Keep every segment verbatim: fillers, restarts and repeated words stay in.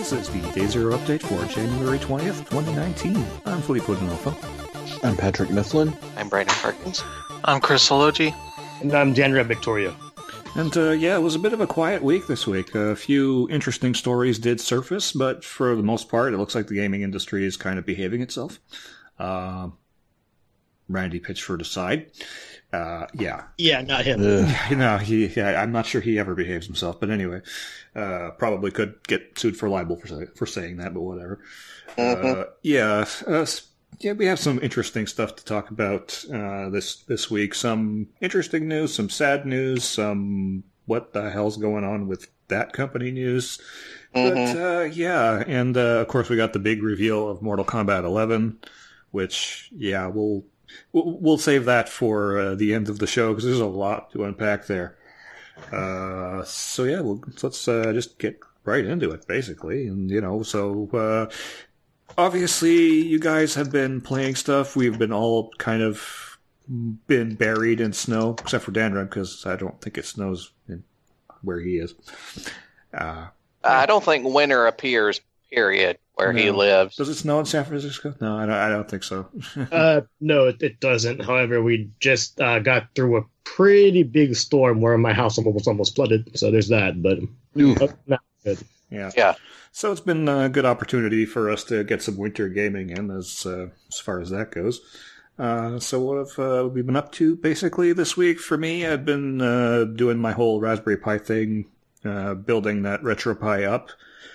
This is the Day Zero update for January twentieth, twenty nineteen. I'm Filippo D'Onofrio. I'm Patrick Mifflin. I'm Brandon Perkins. I'm Chris Sologi. And I'm Janra Victoria. And uh, yeah, it was a bit of a quiet week this week. A few interesting stories did surface, but for the most part, it looks like the gaming industry is kind of behaving itself. Uh, Randy Pitchford aside. Uh, yeah. Yeah, not him. You know, he, yeah, I'm not sure he ever behaves himself, but anyway, uh, probably could get sued for libel for, say, for saying that, but whatever. Mm-hmm. Uh, yeah, uh, yeah, we have some interesting stuff to talk about, uh, this, this week. Some interesting news, some sad news, some what the hell's going on with that company news. Mm-hmm. But, uh, yeah, and, uh, of course we got the big reveal of Mortal Kombat eleven, which, yeah, we'll, We'll save that for uh, the end of the show because there's a lot to unpack there. Uh, so yeah, well, let's uh, just get right into it, basically. And you know, so uh, obviously you guys have been playing stuff. We've been all kind of been buried in snow, except for Danrem because I don't think it snows in where he is. Uh, I don't think winter appears. Period. Where no. he lives. Does it snow in San Francisco? No, I don't, I don't think so. uh, no, it, it doesn't. However, we just uh, got through a pretty big storm where my house almost almost flooded. So there's that. But uh, not good. Yeah, yeah. So it's been a good opportunity for us to get some winter gaming in, as uh, as far as that goes. Uh, so what have uh, we been up to basically this week? For me, I've been uh, doing my whole Raspberry Pi thing, uh, building that RetroPie up.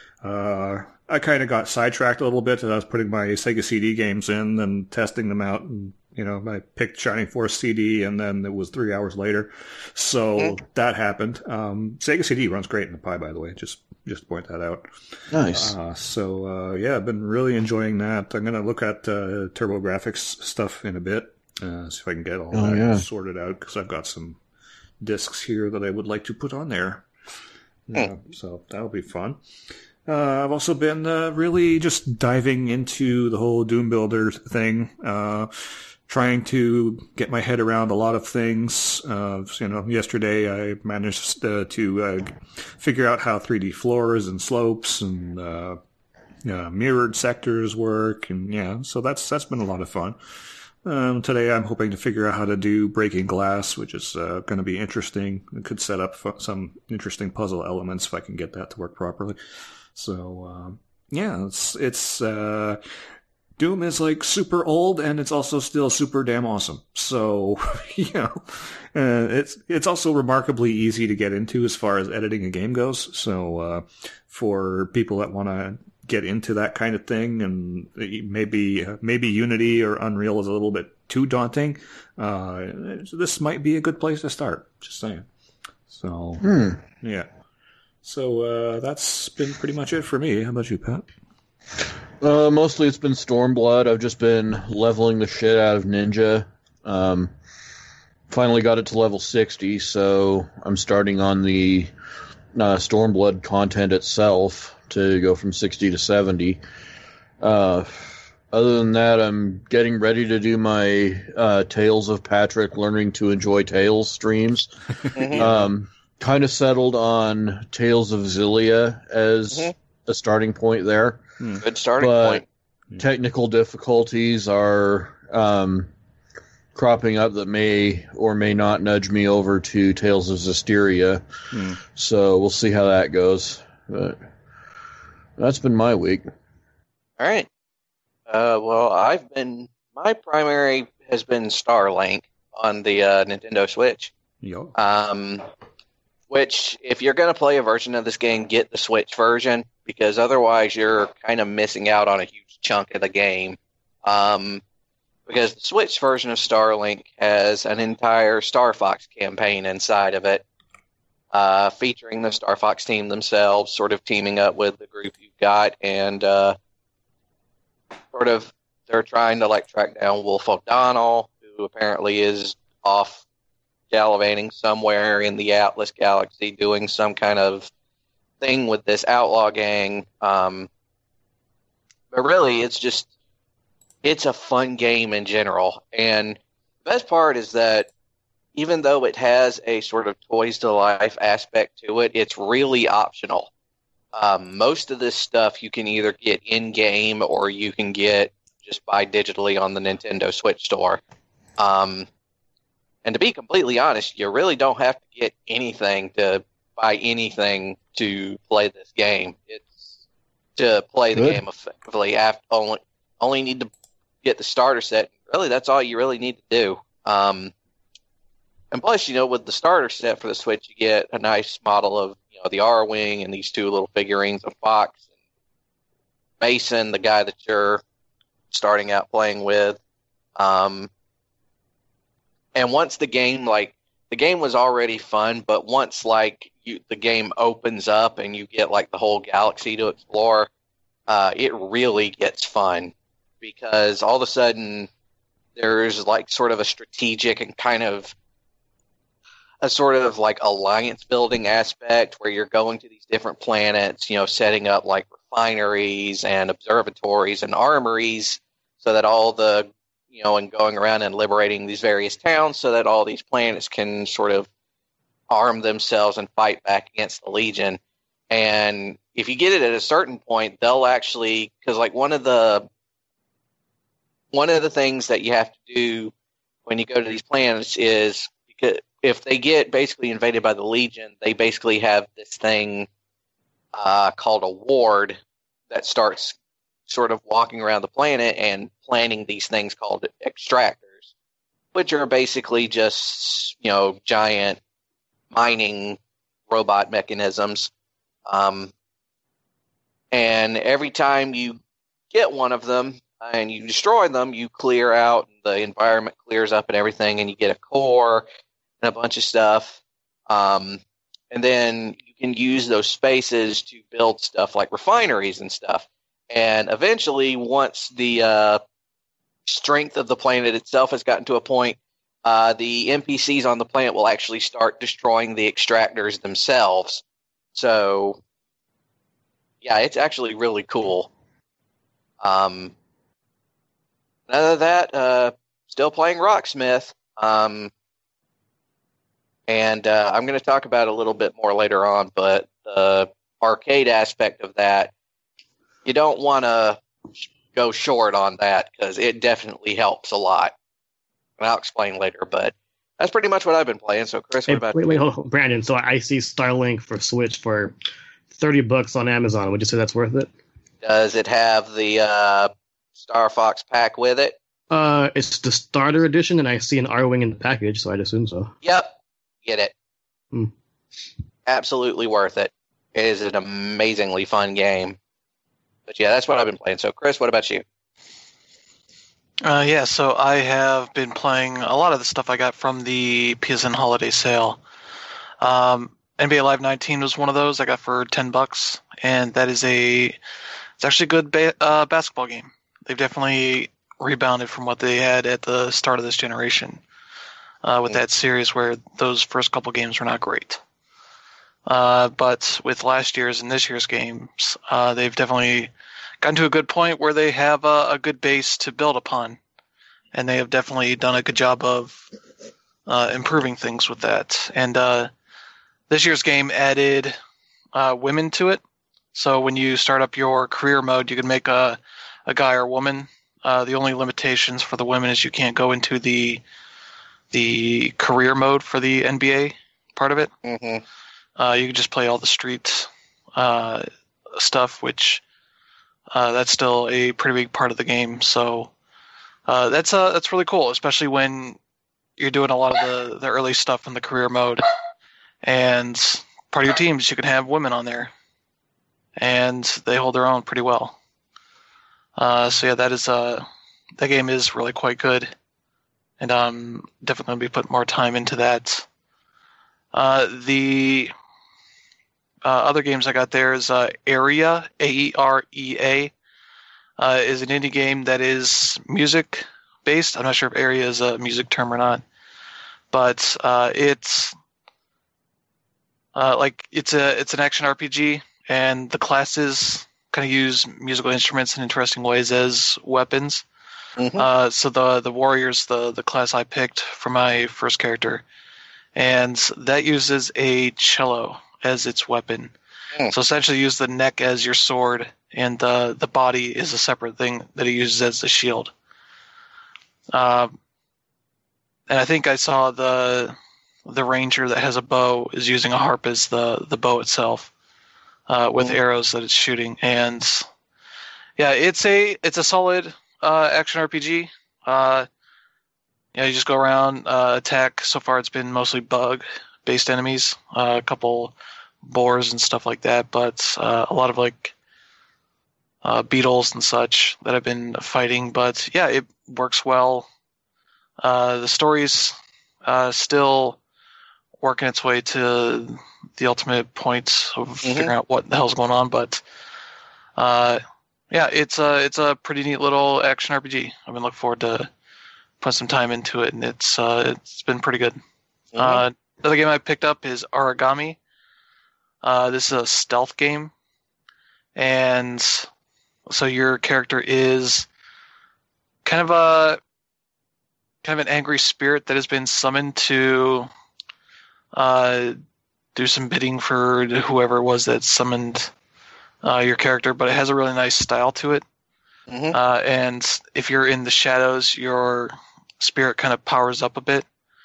Uh, I kind of got sidetracked a little bit as I was putting my Sega C D games in and testing them out. And, you know, I picked Shining Force C D and then it was three hours later. So mm-hmm. that happened. Um, Sega C D runs great in the Pi, by the way. Just, just to point that out. Nice. Uh, so, uh, yeah, I've been really enjoying that. I'm going to look at, uh, TurboGrafx stuff in a bit. Uh, see if I can get all oh, that yeah. sorted out because I've got some discs here that I would like to put on there. Yeah, mm. So that'll be fun. Uh, I've also been uh, really just diving into the whole Doom Builder thing, uh, trying to get my head around a lot of things. Uh, you know, yesterday I managed uh, to uh, figure out how three D floors and slopes and uh, uh, mirrored sectors work, and yeah, so that's that's been a lot of fun. Um, today I'm hoping to figure out how to do breaking glass, which is uh, going to be interesting. It could set up some interesting puzzle elements if I can get that to work properly. So, um, yeah, it's, it's, uh, Doom is like super old and it's also still super damn awesome. So, you know, uh, it's, it's also remarkably easy to get into as far as editing a game goes. So, uh, for people that want to get into that kind of thing and maybe, maybe Unity or Unreal is a little bit too daunting, uh, this might be a good place to start. Just saying. So, hmm. yeah. So uh, that's been pretty much it for me. How about you, Pat? Uh, mostly it's been Stormblood. I've just been leveling the shit out of Ninja. Um, finally got it to level sixty, so I'm starting on the uh, Stormblood content itself to go from sixty to seventy. Uh, other than that, I'm getting ready to do my uh, Tales of Patrick Learning to Enjoy Tales streams. um Kind of settled on Tales of Xillia as mm-hmm. a starting point there. Good starting but point. Technical difficulties are um, cropping up that may or may not nudge me over to Tales of Zestiria. Mm. So we'll see how that goes. But that's been my week. All right. Uh, well, I've been... My primary has been Starlink on the uh, Nintendo Switch. Yo. Um... Which, if you're going to play a version of this game, get the Switch version, because otherwise you're kind of missing out on a huge chunk of the game. Um, because the Switch version of Starlink has an entire Star Fox campaign inside of it, uh, featuring the Star Fox team themselves, sort of teaming up with the group you've got, and uh, sort of they're trying to like track down Wolf O'Donnell, who apparently is off gallivanting somewhere in the Atlas Galaxy, doing some kind of thing with this outlaw gang. Um, but really, it's just, it's a fun game in general. And the best part is that even though it has a sort of toys to life aspect to it, it's really optional. Um, most of this stuff you can either get in-game or you can get just buy digitally on the Nintendo Switch store. Um, and to be completely honest, you really don't have to get anything to buy anything to play this game. It's to play the Good. game effectively. After only only need to get the starter set. Really, that's all you really need to do. Um, and plus, you know, with the starter set for the Switch, you get a nice model of, you know, the Arwing and these two little figurines of Fox and Mason, the guy that you're starting out playing with. Um, and once the game, like, the game was already fun, but once, like, you, the game opens up and you get, like, the whole galaxy to explore, uh, it really gets fun. Because all of a sudden, there's, like, sort of a strategic and kind of a sort of, like, alliance-building aspect where you're going to these different planets, you know, setting up, like, refineries and observatories and armories so that all the, you know, and going around and liberating these various towns so that all these planets can sort of arm themselves and fight back against the Legion. And if you get it at a certain point, they'll actually, because, like, one of the one of the things that you have to do when you go to these planets is, because if they get basically invaded by the Legion, they basically have this thing uh, called a ward that starts sort of walking around the planet and planting these things called extractors, which are basically just, you know, giant mining robot mechanisms. Um, and every time you get one of them and you destroy them, you clear out, the environment clears up and everything, and you get a core and a bunch of stuff. Um, and then you can use those spaces to build stuff like refineries and stuff. And eventually, once the uh, strength of the planet itself has gotten to a point, uh, the N P Cs on the planet will actually start destroying the extractors themselves. So, yeah, it's actually really cool. Um, other than that, uh, still playing Rocksmith. Um, and uh, I'm going to talk about it a little bit more later on, but the arcade aspect of that, you don't want to go short on that because it definitely helps a lot. And I'll explain later, but that's pretty much what I've been playing. So, Chris, what Hey, about wait, you? wait, hold on, Brandon. So I see Starlink for Switch for thirty bucks on Amazon. Would you say that's worth it? Does it have the uh, Star Fox pack with it? Uh, it's the starter edition, and I see an R-Wing in the package, so I'd assume so. Yep. Get it. Hmm. Absolutely worth it. It is an amazingly fun game. But yeah, that's what I've been playing. So, Chris, what about you? Uh, yeah, so I have been playing a lot of the stuff I got from the P S N holiday sale. Um, N B A Live nineteen was one of those I got for ten bucks, and that is a it's actually a good ba- uh, basketball game. They've definitely rebounded from what they had at the start of this generation uh, with that series, where those first couple games were not great. Uh, but with last year's and this year's games, uh, they've definitely gotten to a good point where they have a, a good base to build upon. And they have definitely done a good job of uh, improving things with that. And uh, this year's game added uh, women to it. So when you start up your career mode, you can make a, a guy or woman. Uh, the only limitations for the women is you can't go into the the career mode for the N B A part of it. Mm-hmm. Uh, you can just play all the street uh, stuff, which uh, that's still a pretty big part of the game. So uh, that's uh, that's really cool, especially when you're doing a lot of the, the early stuff in the career mode. And part of your teams, you can have women on there, and they hold their own pretty well. Uh, so yeah, that is uh, that game is really quite good, and I'm definitely going to be putting more time into that. Uh, the Uh, other games I got there is uh, Area, A E R E A, uh, is an indie game that is music-based. I'm not sure if Area is a music term or not, but uh, it's uh, like it's a it's an action R P G, and the classes kind of use musical instruments in interesting ways as weapons. Mm-hmm. Uh, so the the warrior's the the class I picked for my first character, and that uses a cello as its weapon. Mm. So essentially, use the neck as your sword, and the the body is a separate thing that he uses as the shield. Um, and I think I saw the the ranger that has a bow is using a harp as the the bow itself, uh, with Mm. arrows that it's shooting. And yeah, it's a it's a solid uh, action R P G. Uh, yeah, you just go around, uh, attack. So far, it's been mostly bug-based enemies, uh, a couple boars and stuff like that, but uh, a lot of like uh, beetles and such that I've been fighting. But yeah, it works well. Uh, the story's uh, still working its way to the ultimate point of Mhm. figuring out what the hell's going on, but uh, yeah, it's a it's a pretty neat little action R P G. I've been looking forward to put some time into it, and it's uh, it's been pretty good. Mhm. Uh, another game I picked up is Origami. Uh, this is a stealth game, and so your character is kind of a kind of an angry spirit that has been summoned to uh, do some bidding for whoever it was that summoned uh, your character, but it has a really nice style to it. Mhm. Uh, and if you're in the shadows, your spirit kind of powers up a bit.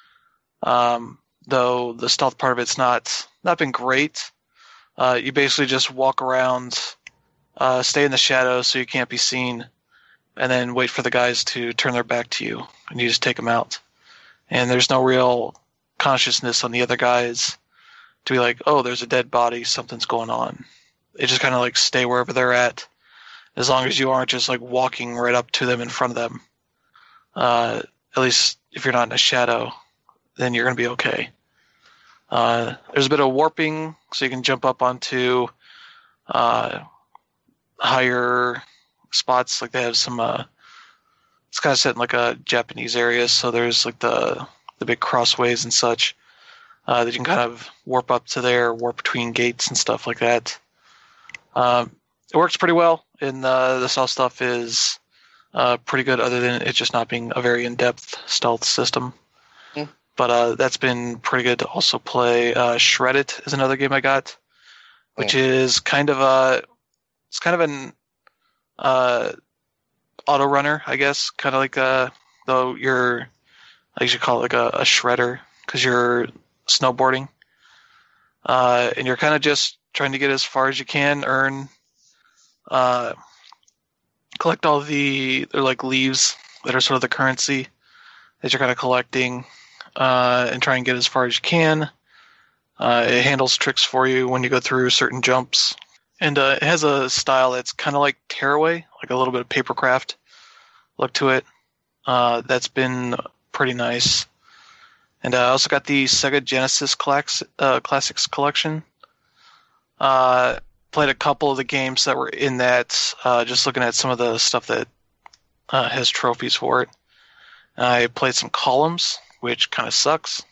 Um, though the stealth part of it's not not been great. Uh, you basically just walk around, uh, stay in the shadows so you can't be seen, and then wait for the guys to turn their back to you, and you just take them out. And there's no real consciousness on the other guys to be like, oh, there's a dead body, something's going on. They just kind of like stay wherever they're at, as long as you aren't just like walking right up to them in front of them. Uh, at least if you're not in a shadow, then you're going to be okay. Uh, there's a bit of warping, so you can jump up onto uh, higher spots. Like they have some. Uh, it's kind of set in like a Japanese area, so there's like the the big crossways and such uh, that you can kind of warp up to there, warp between gates and stuff like that. Um, it works pretty well, and uh, the stealth stuff is uh, pretty good, other than it just not being a very in-depth stealth system. Mm. But uh, that's been pretty good to also play. Uh, Shred It is another game I got, which Mm. is kind of a it's kind of an uh, auto runner, I guess, kind of like a though you're I usually call it like a, a shredder because you're snowboarding, uh, and you're kind of just trying to get as far as you can, earn, uh, collect all the they're like leaves that are sort of the currency that you're kind of collecting, uh, and try and get as far as you can. Uh, it handles tricks for you when you go through certain jumps, and uh, it has a style that's kind of like Tearaway, like a little bit of papercraft look to it. Uh, that's been pretty nice. And uh, I also got the Sega Genesis Clax- uh, Classics Collection. Uh, played a couple of the games that were in that, uh, just looking at some of the stuff that uh, has trophies for it. I played some Columns, which kind of sucks.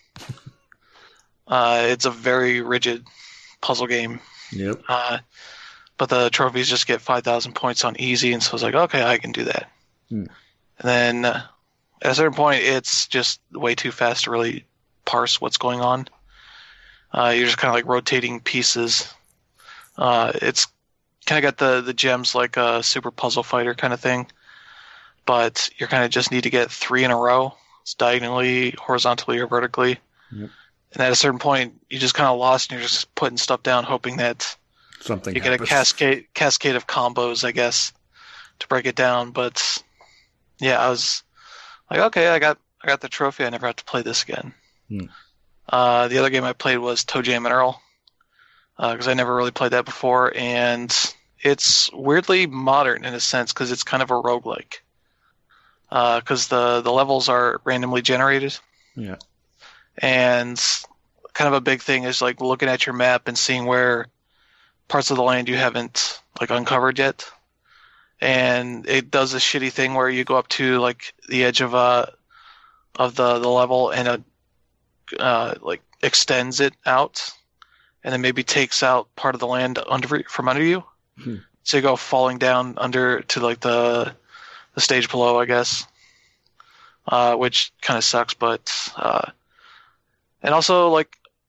Uh, it's a very rigid puzzle game. Yep. Uh, but the trophies just get five thousand points on easy, and so I was like, okay, I can do that. Hmm. And then uh, at a certain point, it's just way too fast to really parse what's going on. Uh, you're just kind of like rotating pieces. Uh, it's kind of got the, the gems like a Super Puzzle Fighter kind of thing, but you kind of just need to get three in a row. It's diagonally, horizontally, or vertically. Yep. And at a certain point, you just kind of lost, and you're just putting stuff down, hoping that Something you get happens. a cascade cascade of combos, I guess, to break it down. But yeah, I was like, okay, I got I got the trophy. I never have to play this again. Hmm. Uh, the other game I played was Toe Jam and Earl, because I never really played that before, and it's weirdly modern in a sense because it's kind of a roguelike. Because the the levels are randomly generated. Yeah. And kind of a big thing is like looking at your map and seeing where parts of the land you haven't like uncovered yet. And it does a shitty thing where you go up to like the edge of uh of the, the level and it uh like extends it out and then maybe takes out part of the land under from under you. Hmm. So you go falling down under to like the the stage below, I guess. Uh, which kind of sucks, but uh And also, like,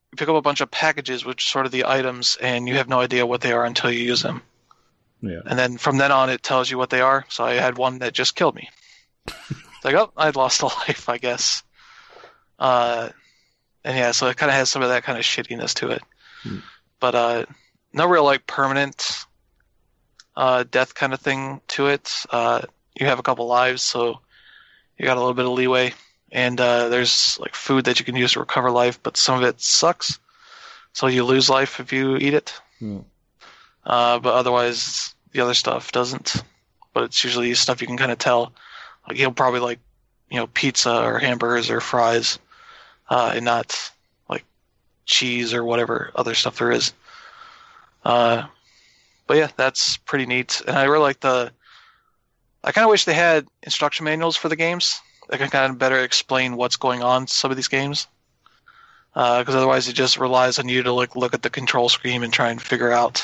you pick up a bunch of packages, which are sort of the items, and you have no idea what they are until you use them. Yeah. And then from then on, it tells you what they are. So I had one that just killed me. It's like, oh, I'd lost a life, I guess. Uh, and yeah, so it kind of has some of that kind of shittiness to it. Hmm. But uh, no real like permanent uh, death kind of thing to it. Uh, you have a couple lives, so you got a little bit of leeway. And uh, there's like food that you can use to recover life, but some of it sucks. So you lose life if you eat it. Hmm. Uh, but otherwise, the other stuff doesn't. But it's usually stuff you can kind of tell. Like he'll probably like, you know, pizza or hamburgers or fries, uh, and not like cheese or whatever other stuff there is. Uh, but yeah, that's pretty neat. And I really like the. I kind of wish they had instruction manuals for the games that can kind of better explain what's going on in some of these games. Because uh, otherwise, it just relies on you to like look at the control screen and try and figure out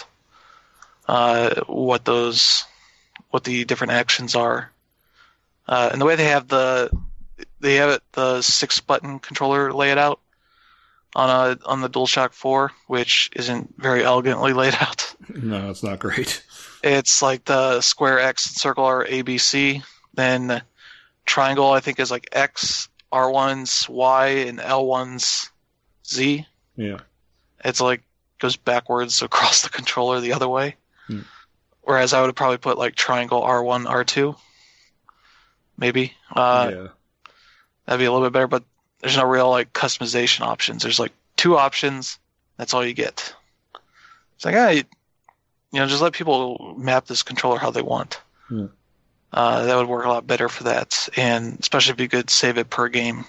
uh, what those, what the different actions are. Uh, and the way they have the, they have it, the six button controller lay it out on a on the DualShock four, which isn't very elegantly laid out. No, it's not great. It's like the square X, circle are A, B, C. Then triangle, I think, is like X, R one's Y, and L one's Z. Yeah. It's like goes backwards across the controller the other way. Hmm. Whereas I would probably put like triangle R one, R two. Maybe. Uh, yeah. That'd be a little bit better, but there's no real like customization options. There's like two options. That's all you get. It's like, ah, you, you know, just let people map this controller how they want. Hmm. Uh, that would work a lot better for that, and especially if you could save it per game.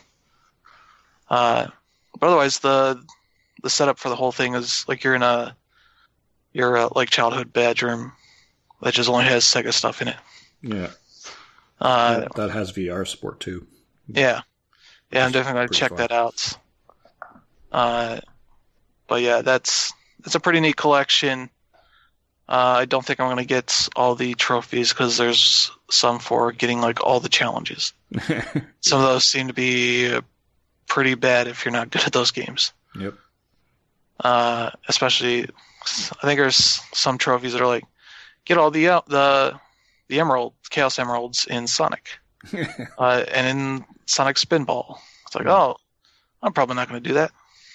Uh, but otherwise, the the setup for the whole thing is like you're in a your uh, like childhood bedroom that just only has Sega stuff in it. Yeah. Uh, that, that has V R support too. Yeah, yeah, I'm definitely gonna Pretty check fun. that out. Uh, but yeah, that's that's a pretty neat collection. Uh, I don't think I'm gonna get all the trophies because there's some for getting like all the challenges. Some of those seem to be pretty bad if you're not good at those games. Yep. Uh, especially, I think there's some trophies that are like get all the uh, the the emerald chaos emeralds in Sonic, uh, and in Sonic Spinball. It's like, oh, I'm probably not going to do that.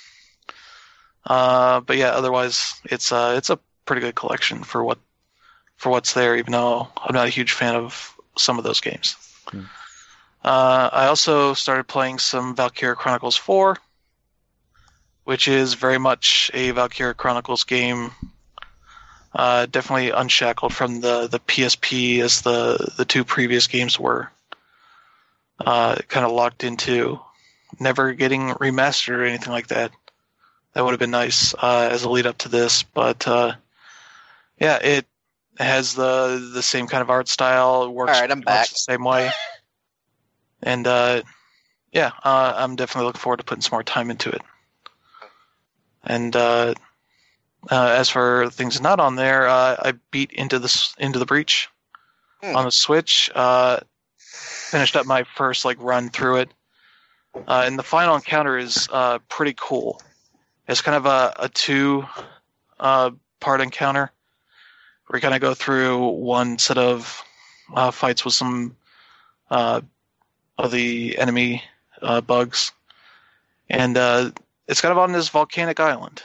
Uh, but yeah, otherwise, it's uh, it's a pretty good collection for what for what's there. Even though I'm not a huge fan of some of those games. Hmm. Uh, I also started playing some Valkyria Chronicles four, which is very much a Valkyria Chronicles game. Uh, definitely unshackled from the, the P S P as the, the two previous games were. Uh, kind of locked into never getting remastered or anything like that. That would have been nice uh, as a lead up to this, but uh, yeah, it has the the same kind of art style. It works, All right, I'm works back. the same way. And uh, yeah, uh, I'm definitely looking forward to putting some more time into it. And uh, uh, as for things not on there, uh, I beat into the into the breach Hmm. on the Switch. Uh, finished up my first like run through it, uh, and the final encounter is uh, pretty cool. It's kind of a, a two uh, part encounter where you kind of go through one set of uh, fights with some uh, of the enemy uh, bugs, and uh, it's kind of on this volcanic island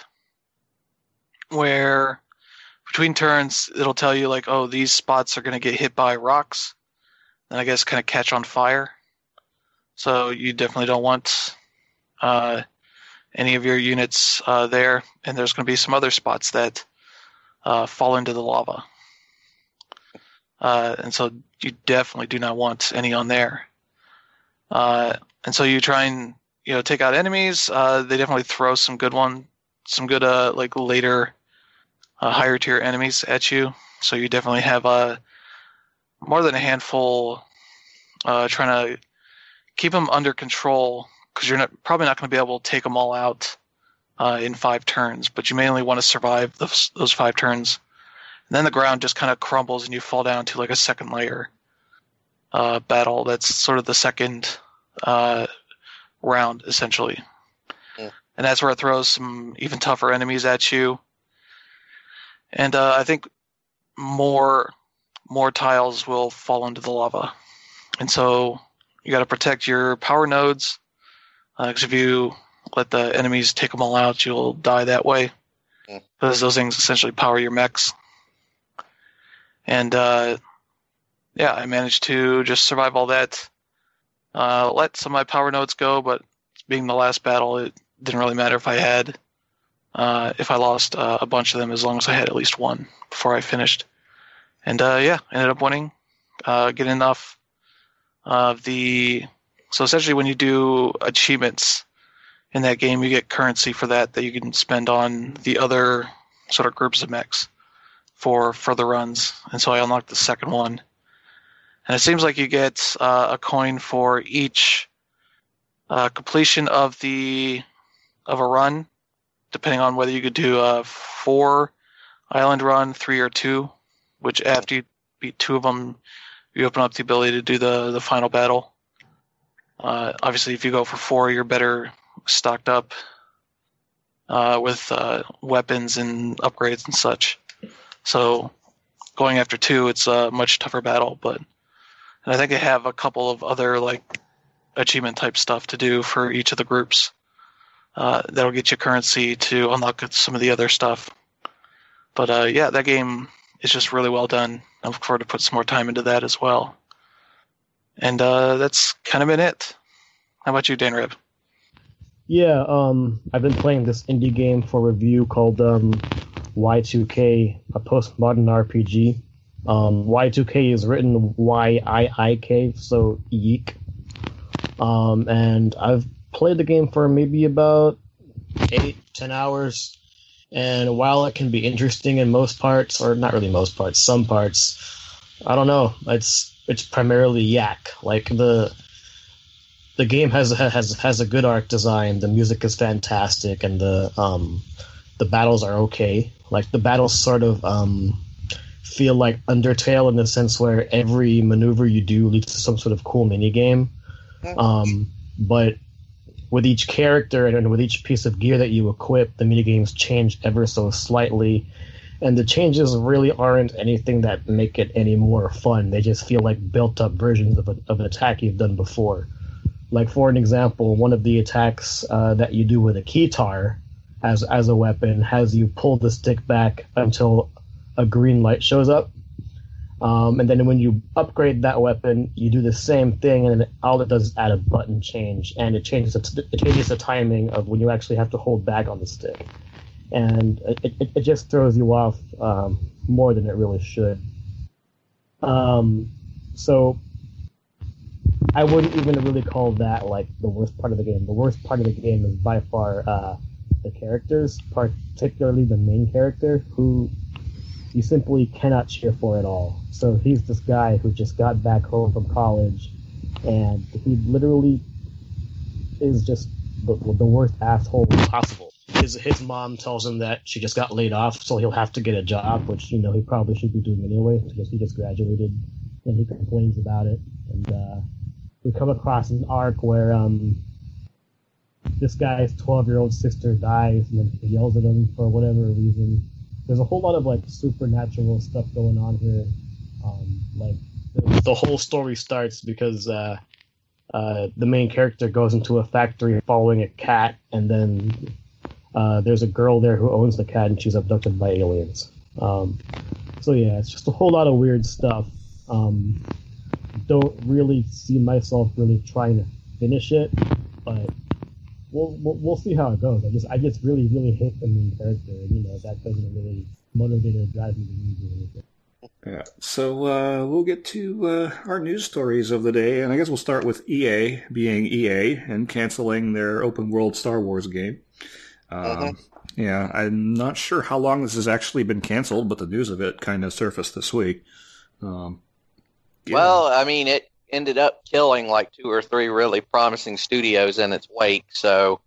where between turns it'll tell you like, oh, these spots are going to get hit by rocks, and I guess kind of catch on fire. So you definitely don't want uh, any of your units uh, there, and there's going to be some other spots that uh, fall into the lava. Uh, and so you definitely do not want any on there. Uh, and so you try and you know take out enemies. Uh, they definitely throw some good one, some good uh, like later uh, higher tier enemies at you. So you definitely have uh, more than a handful. Uh, trying to keep them under control because you're not, probably not going to be able to take them all out uh, in five turns. But you mainly want to survive those, those five turns. And then the ground just kind of crumbles and you fall down to like a second layer uh, battle. That's sort of the second uh, round, essentially. Yeah. and that's where it throws some even tougher enemies at you. And uh, I think more more tiles will fall into the lava, and so you got to protect your power nodes, because uh, if you let the enemies take them all out, you'll die that way. Because those things essentially power your mechs. And uh, yeah, I managed to just survive all that. Uh, let some of my power nodes go, but being the last battle, it didn't really matter if I had, uh, if I lost uh, a bunch of them, as long as I had at least one before I finished. And uh, yeah, ended up winning, uh, getting enough of the. So essentially, when you do achievements in that game, you get currency for that that you can spend on the other sort of groups of mechs for further runs. And so I unlocked the second one. And it seems like you get uh, a coin for each uh, completion of the of a run, depending on whether you could do a four island run, three or two, which after you beat two of them, you open up the ability to do the, the final battle. Uh, obviously, if you go for four, you're better stocked up uh, with uh, weapons and upgrades and such. So going after two, it's a much tougher battle. But and I think they have a couple of other like achievement type stuff to do for each of the groups. Uh, that'll get you currency to unlock some of the other stuff. But uh, yeah, that game is just really well done. I look forward to put some more time into that as well. And uh, that's kind of been it. How about you, Dan Rib? Yeah, um, I've been playing this indie game for review called um, Y two K, a postmodern R P G. Um, Y two K is written Y I I K, so yeek. Um, and I've played the game for maybe about eight, ten hours. And while it can be interesting in most parts, or not really most parts, some parts, I don't know. It's it's primarily yak. Like the the game has has has a good art design. The music is fantastic, and the um the battles are okay. Like the battles sort of um feel like Undertale in the sense where every maneuver you do leads to some sort of cool mini game. Um, but with each character and with each piece of gear that you equip, the minigames change ever so slightly. And the changes really aren't anything that make it any more fun. They just feel like built-up versions of, a, of an attack you've done before. Like, for an example, one of the attacks uh, that you do with a keytar as, as a weapon has you pull the stick back until a green light shows up. Um, and then when you upgrade that weapon, you do the same thing, and all it does is add a button change, and it changes the, it changes the timing of when you actually have to hold back on the stick. And it, it, it just throws you off um, more than it really should. Um, so I wouldn't even really call that like the worst part of the game. The worst part of the game is by far uh, the characters, particularly the main character, who you simply cannot cheer for at all. So he's this guy who just got back home from college, and he literally is just the, the worst asshole possible. His his mom tells him that she just got laid off, so he'll have to get a job, which, you know, he probably should be doing anyway, because he just graduated, and he complains about it. And uh, we come across an arc where um, this guy's twelve-year-old sister dies, and then he yells at him for whatever reason. There's a whole lot of like supernatural stuff going on here. Um, like the, the whole story starts because uh, uh, the main character goes into a factory following a cat, and then uh, there's a girl there who owns the cat, and she's abducted by aliens. Um, so yeah, it's just a whole lot of weird stuff. Um, don't really see myself really trying to finish it, but We'll, we'll we'll see how it goes. I just I just really really hate the main character, and you know that doesn't really motivate or drive me to do anything. Yeah. So uh, we'll get to uh, our news stories of the day, and I guess we'll start with E A being E A and canceling their open world Star Wars game. Um, uh-huh. Yeah, I'm not sure how long this has actually been canceled, but the news of it kind of surfaced this week. Um, yeah. Well, I mean it. Ended up killing like two or three really promising studios in its wake, so...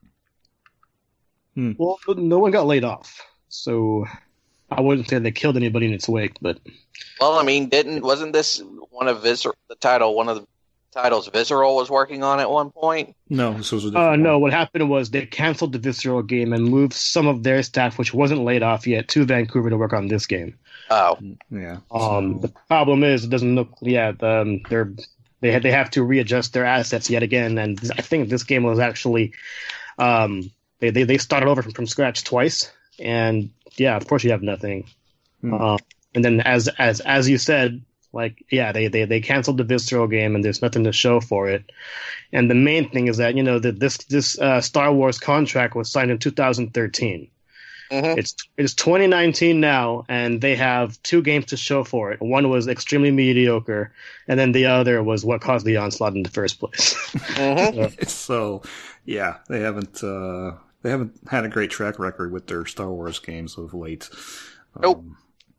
Hmm. Well, no one got laid off, so I wouldn't say they killed anybody in its wake, but... Well, I mean, didn't wasn't this one of Vis- the title, one of the titles Visceral was working on at one point? No, this was a Uh, different no, one. what happened was they canceled the Visceral game and moved some of their staff, which wasn't laid off yet, to Vancouver to work on this game. Oh, Yeah. Um, so- the problem is it doesn't look. Yeah, the, um, they're they had they have to readjust their assets yet again, and I think this game was actually um, they, they they started over from, from scratch twice, and yeah, of course you have nothing. Hmm. Uh, and then as as as you said, like yeah, they, they they canceled the Visceral game, and there's nothing to show for it. And the main thing is that you know that this this uh, Star Wars contract was signed in two thousand thirteen. mhm. It's it's twenty nineteen now, and they have two games to show for it. One was extremely mediocre, and then the other was what caused the onslaught in the first place. Mhm. so, yeah, they haven't uh, they haven't had a great track record with their Star Wars games of late. Nope. Um,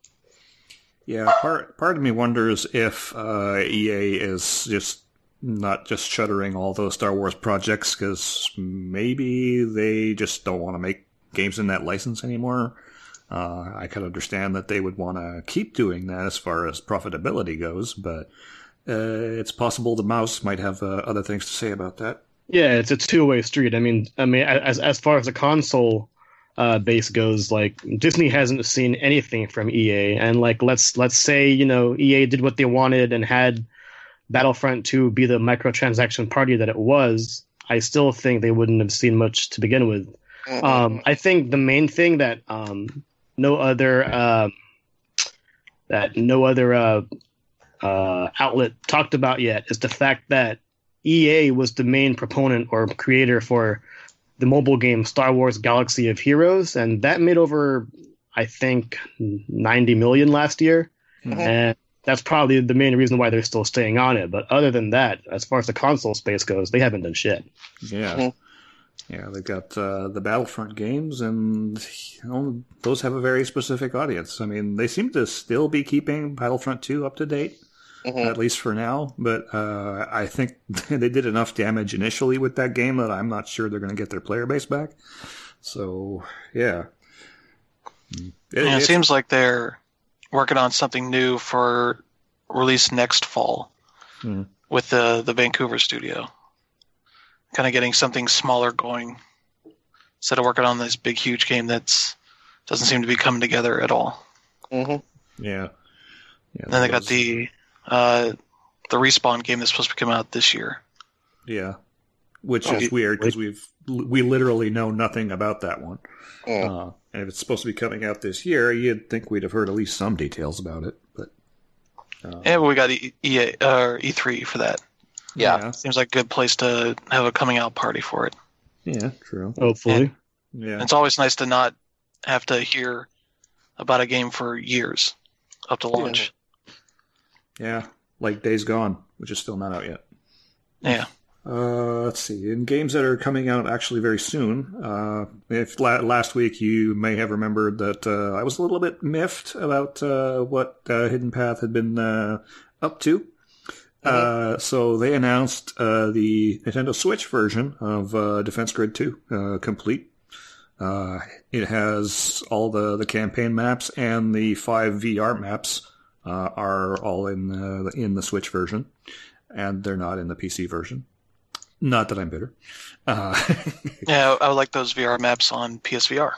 yeah, part part of me wonders if uh, E A is just not just shuttering all those Star Wars projects because maybe they just don't want to make games in that license anymore. Uh, I can understand that they would want to keep doing that as far as profitability goes, but uh, it's possible the mouse might have uh, other things to say about that. Yeah, it's a two way street. I mean, I mean, as as far as the console uh, base goes, like Disney hasn't seen anything from E A, and like let's let's say you know E A did what they wanted and had Battlefront two be the microtransaction party that it was. I still think they wouldn't have seen much to begin with. Um, I think the main thing that um, no other uh, that no other uh, uh, outlet talked about yet is the fact that E A was the main proponent or creator for the mobile game Star Wars Galaxy of Heroes, and that made over, I think, ninety million last year, Mhm. and that's probably the main reason why they're still staying on it. But other than that, as far as the console space goes, they haven't done shit. Yeah. Mhm. Yeah, they've got uh, the Battlefront games, and you know, those have a very specific audience. I mean, they seem to still be keeping Battlefront two up to date, Mhm. at least for now. But uh, I think they did enough damage initially with that game that I'm not sure they're going to get their player base back. So, yeah. It, Yeah, it it's- seems like they're working on something new for release next fall Hmm. with the the Vancouver studio. Kind of getting something smaller going instead of working on this big, huge game that's doesn't seem to be coming together at all. Mhm. yeah. Yeah, And then they that got was- the uh, the Respawn game that's supposed to come out this year. Yeah. Which Oh. is weird because we've we literally know nothing about that one. Mm. Uh, and if it's supposed to be coming out this year, you'd think we'd have heard at least some details about it. But uh, Yeah, but we got E- EA or E three for that. Yeah. Seems like a good place to have a coming out party for it. yeah, true. Hopefully, Yeah, And it's always nice to not have to hear about a game for years up to launch. yeah, like Days Gone, which is still not out yet. Yeah. Uh, let's see. In games that are coming out actually very soon, uh, if la- last week you may have remembered that uh, I was a little bit miffed about uh, what uh, Hidden Path had been uh, up to. Uh, so they announced uh, the Nintendo Switch version of uh, Defense Grid two, uh, complete. Uh, it has all the, the campaign maps and the five V R maps uh, are all in uh, in the Switch version, and they're not in the P C version. Not that I'm bitter. Uh, Yeah, I would like those V R maps on P S V R.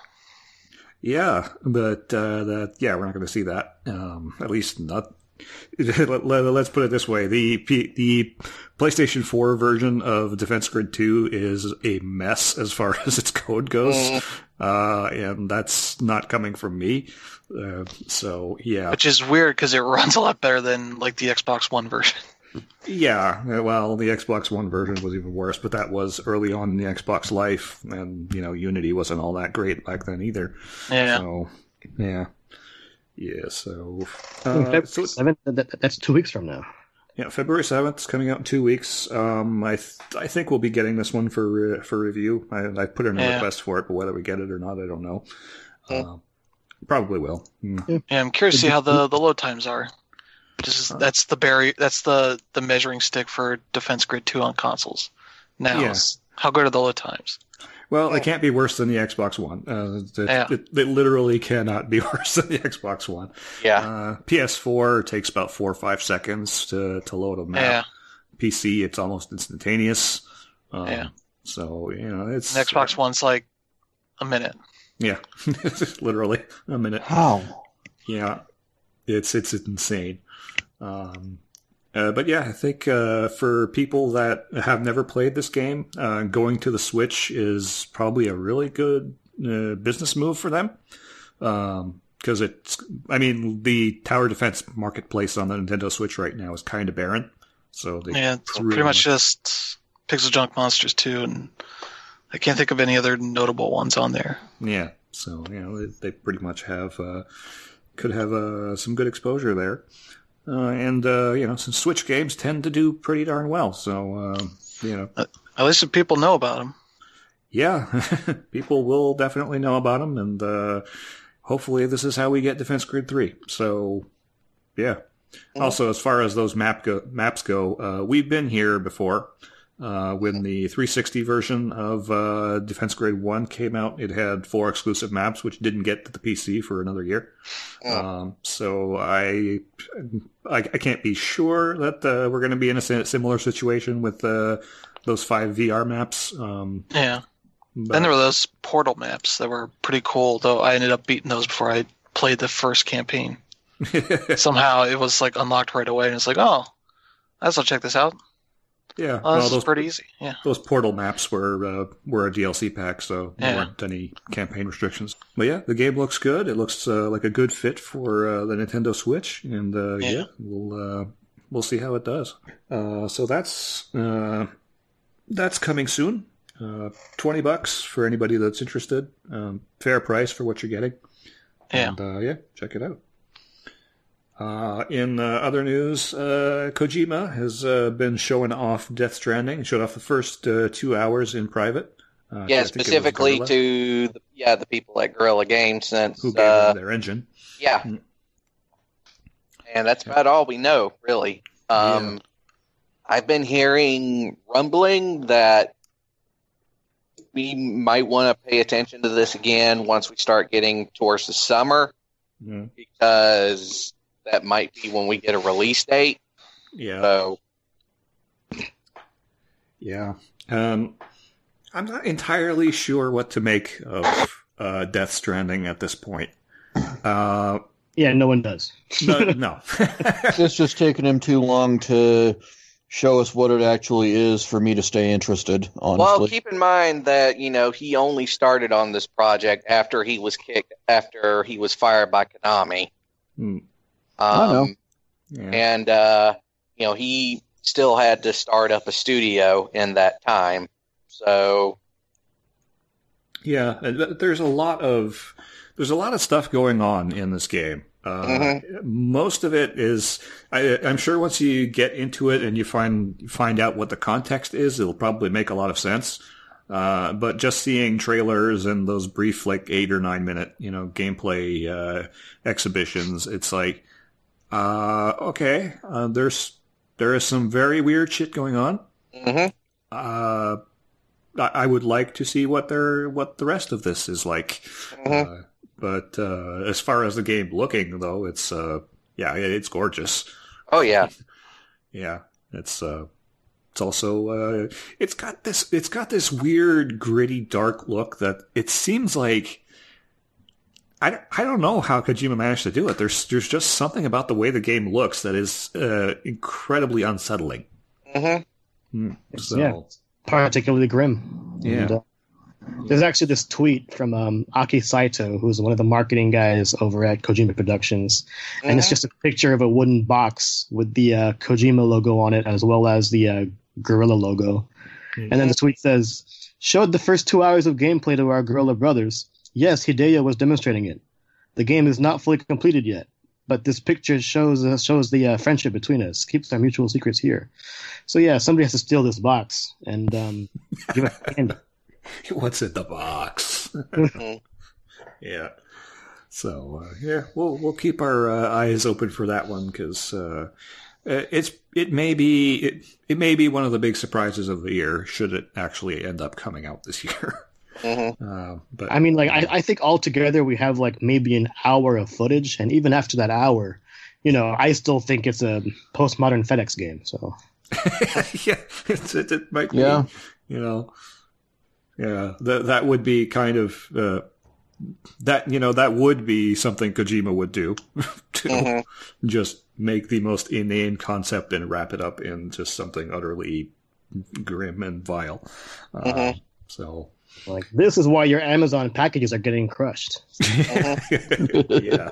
yeah, but uh, that yeah, we're not going to see that. Um, at least not. Let, let, let's put it this way: the P, the PlayStation four version of Defense Grid two is a mess as far as its code goes, Mm. uh, and that's not coming from me. Uh, so yeah, Which is weird because it runs a lot better than like the Xbox One version. yeah. Well, the Xbox One version was even worse, but that was early on in the Xbox life, and you know Unity wasn't all that great back then either. Yeah. So yeah, yeah. So Hmm, uh, Feb- so seven, that, that's two weeks from now. yeah, February seventh is coming out in two weeks. Um, I th- I think we'll be getting this one for uh, for review. I, I put in a Yeah. request for it, but whether we get it or not, I don't know. Yeah. Uh, probably will. Mm. Yeah, I'm curious to see how the, the load times are. Just is, that's the barrier. That's the, the measuring stick for Defense Grid two on consoles. Now, Yeah. is how good are the load times? Well, it can't be worse than the Xbox One. Uh, it, Yeah. it, it literally cannot be worse than the Xbox One. Yeah. Uh, P S four takes about four or five seconds to, to load a map. P C, it's almost instantaneous. Um, Yeah. So, you know, it's... The Xbox One's like a minute. Yeah, literally a minute. How? Yeah, it's it's insane. Um, uh, but yeah, I think uh, for people that have never played this game, uh, going to the Switch is probably a really good uh, business move for them. Because um, it's, I mean, the tower defense marketplace on the Nintendo Switch right now is kind of barren. So they Yeah, it's really pretty much wanna- just Pixel Junk Monsters two, and I can't think of any other notable ones on there. Yeah, so you know they, they pretty much have uh, could have uh, some good exposure there, uh, and uh, you know some Switch games tend to do pretty darn well. So uh, you know, At least if people know about them. yeah, people will definitely know about them, and uh, hopefully this is how we get Defense Grid three. So yeah. Also, as far as those map go, maps go, uh, we've been here before. Uh, when the three sixty version of uh, Defense Grade one came out, it had four exclusive maps, which didn't get to the P C for another year. Oh. Um, so I, I, I can't be sure that uh, we're going to be in a si- similar situation with uh, those five V R maps. Um, Yeah. but- Then there were those Portal maps that were pretty cool, though I ended up beating those before I played the first campaign. Somehow it was like unlocked right away, and it's like, oh, I guess I'll check this out. yeah, Oh, well, this those is pretty easy. Yeah. Those Portal maps were uh, were a D L C pack, so there Yeah. weren't any campaign restrictions. But yeah, the game looks good. It looks uh, like a good fit for uh, the Nintendo Switch, and uh, yeah. Yeah. we'll uh, we'll see how it does. Uh, so that's uh, that's coming soon. Uh, Twenty bucks for anybody that's interested. Um, fair price for what you're getting. Yeah. And uh, yeah, check it out. Uh, in uh, other news, uh, Kojima has uh, been showing off Death Stranding. He showed off the first uh, two hours in private. Uh, I Yeah, think it was specifically Guerrilla to the, yeah the people at Guerrilla Games, since who gave uh, them their engine. yeah, Mm. and that's about all we know really. Um, Yeah. I've been hearing rumbling that we might want to pay attention to this again once we start getting towards the summer, Yeah. because that might be when we get a release date. Yeah. So Yeah. Um, I'm not entirely sure what to make of uh, Death Stranding at this point. Uh, Yeah, no one does. no. no. It's just taken him too long to show us what it actually is for me to stay interested, honestly. well, keep in mind that you know he only started on this project after he was kicked, after he was fired by Konami. Hmm. Um, I know. Yeah. And, uh, you know, he still had to start up a studio in that time. So, Yeah, and th- there's a lot of there's a lot of stuff going on in this game. Uh, Mhm. Most of it is, I, I'm sure, once you get into it and you find find out what the context is, it'll probably make a lot of sense. Uh, but just seeing trailers and those brief, like eight or nine minute, you know, gameplay uh, exhibitions, it's like, uh, okay, uh, there's there is some very weird shit going on. mhm. Uh, I I would like to see what their what the rest of this is like. Mhm. Uh, but uh, as far as the game looking, though, it's uh, yeah, it- it's gorgeous. Oh, yeah. Yeah, it's uh, it's also uh, it's got this it's got this weird, gritty, dark look that it seems like. I, don't- I don't know how Kojima managed to do it. There's there's just something about the way the game looks that is uh, incredibly unsettling. Mhm. Mm, So Yeah. Particularly grim. Yeah. And, uh, there's actually this tweet from um, Aki Saito, who's one of the marketing guys over at Kojima Productions, and it's Mhm. just a picture of a wooden box with the uh, Kojima logo on it, as well as the uh, Gorilla logo. Mhm. And then the tweet says, "Showed the first two hours of gameplay to our Gorilla brothers. Yes, Hideo was demonstrating it. The game is not fully completed yet, but this picture shows uh, shows the uh, friendship between us. Keeps our mutual secrets here." So yeah, somebody has to steal this box and um, give it a hand. What's in the box? Mhm. Yeah. So uh, yeah, we'll we'll keep our uh, eyes open for that one because uh, it's it may be it, it may be one of the big surprises of the year should it actually end up coming out this year. Mhm. Uh, but I mean, like I, I think altogether we have like maybe an hour of footage, and even after that hour, you know, I still think it's a postmodern FedEx game. So yeah, it, it, it might Yeah. be. You know, yeah, that that would be kind of uh, that. You know, that would be something Kojima would do to Mm-hmm. just make the most inane concept and wrap it up in just something utterly grim and vile. Uh, Mhm. So. Like, this is why your Amazon packages are getting crushed. yeah.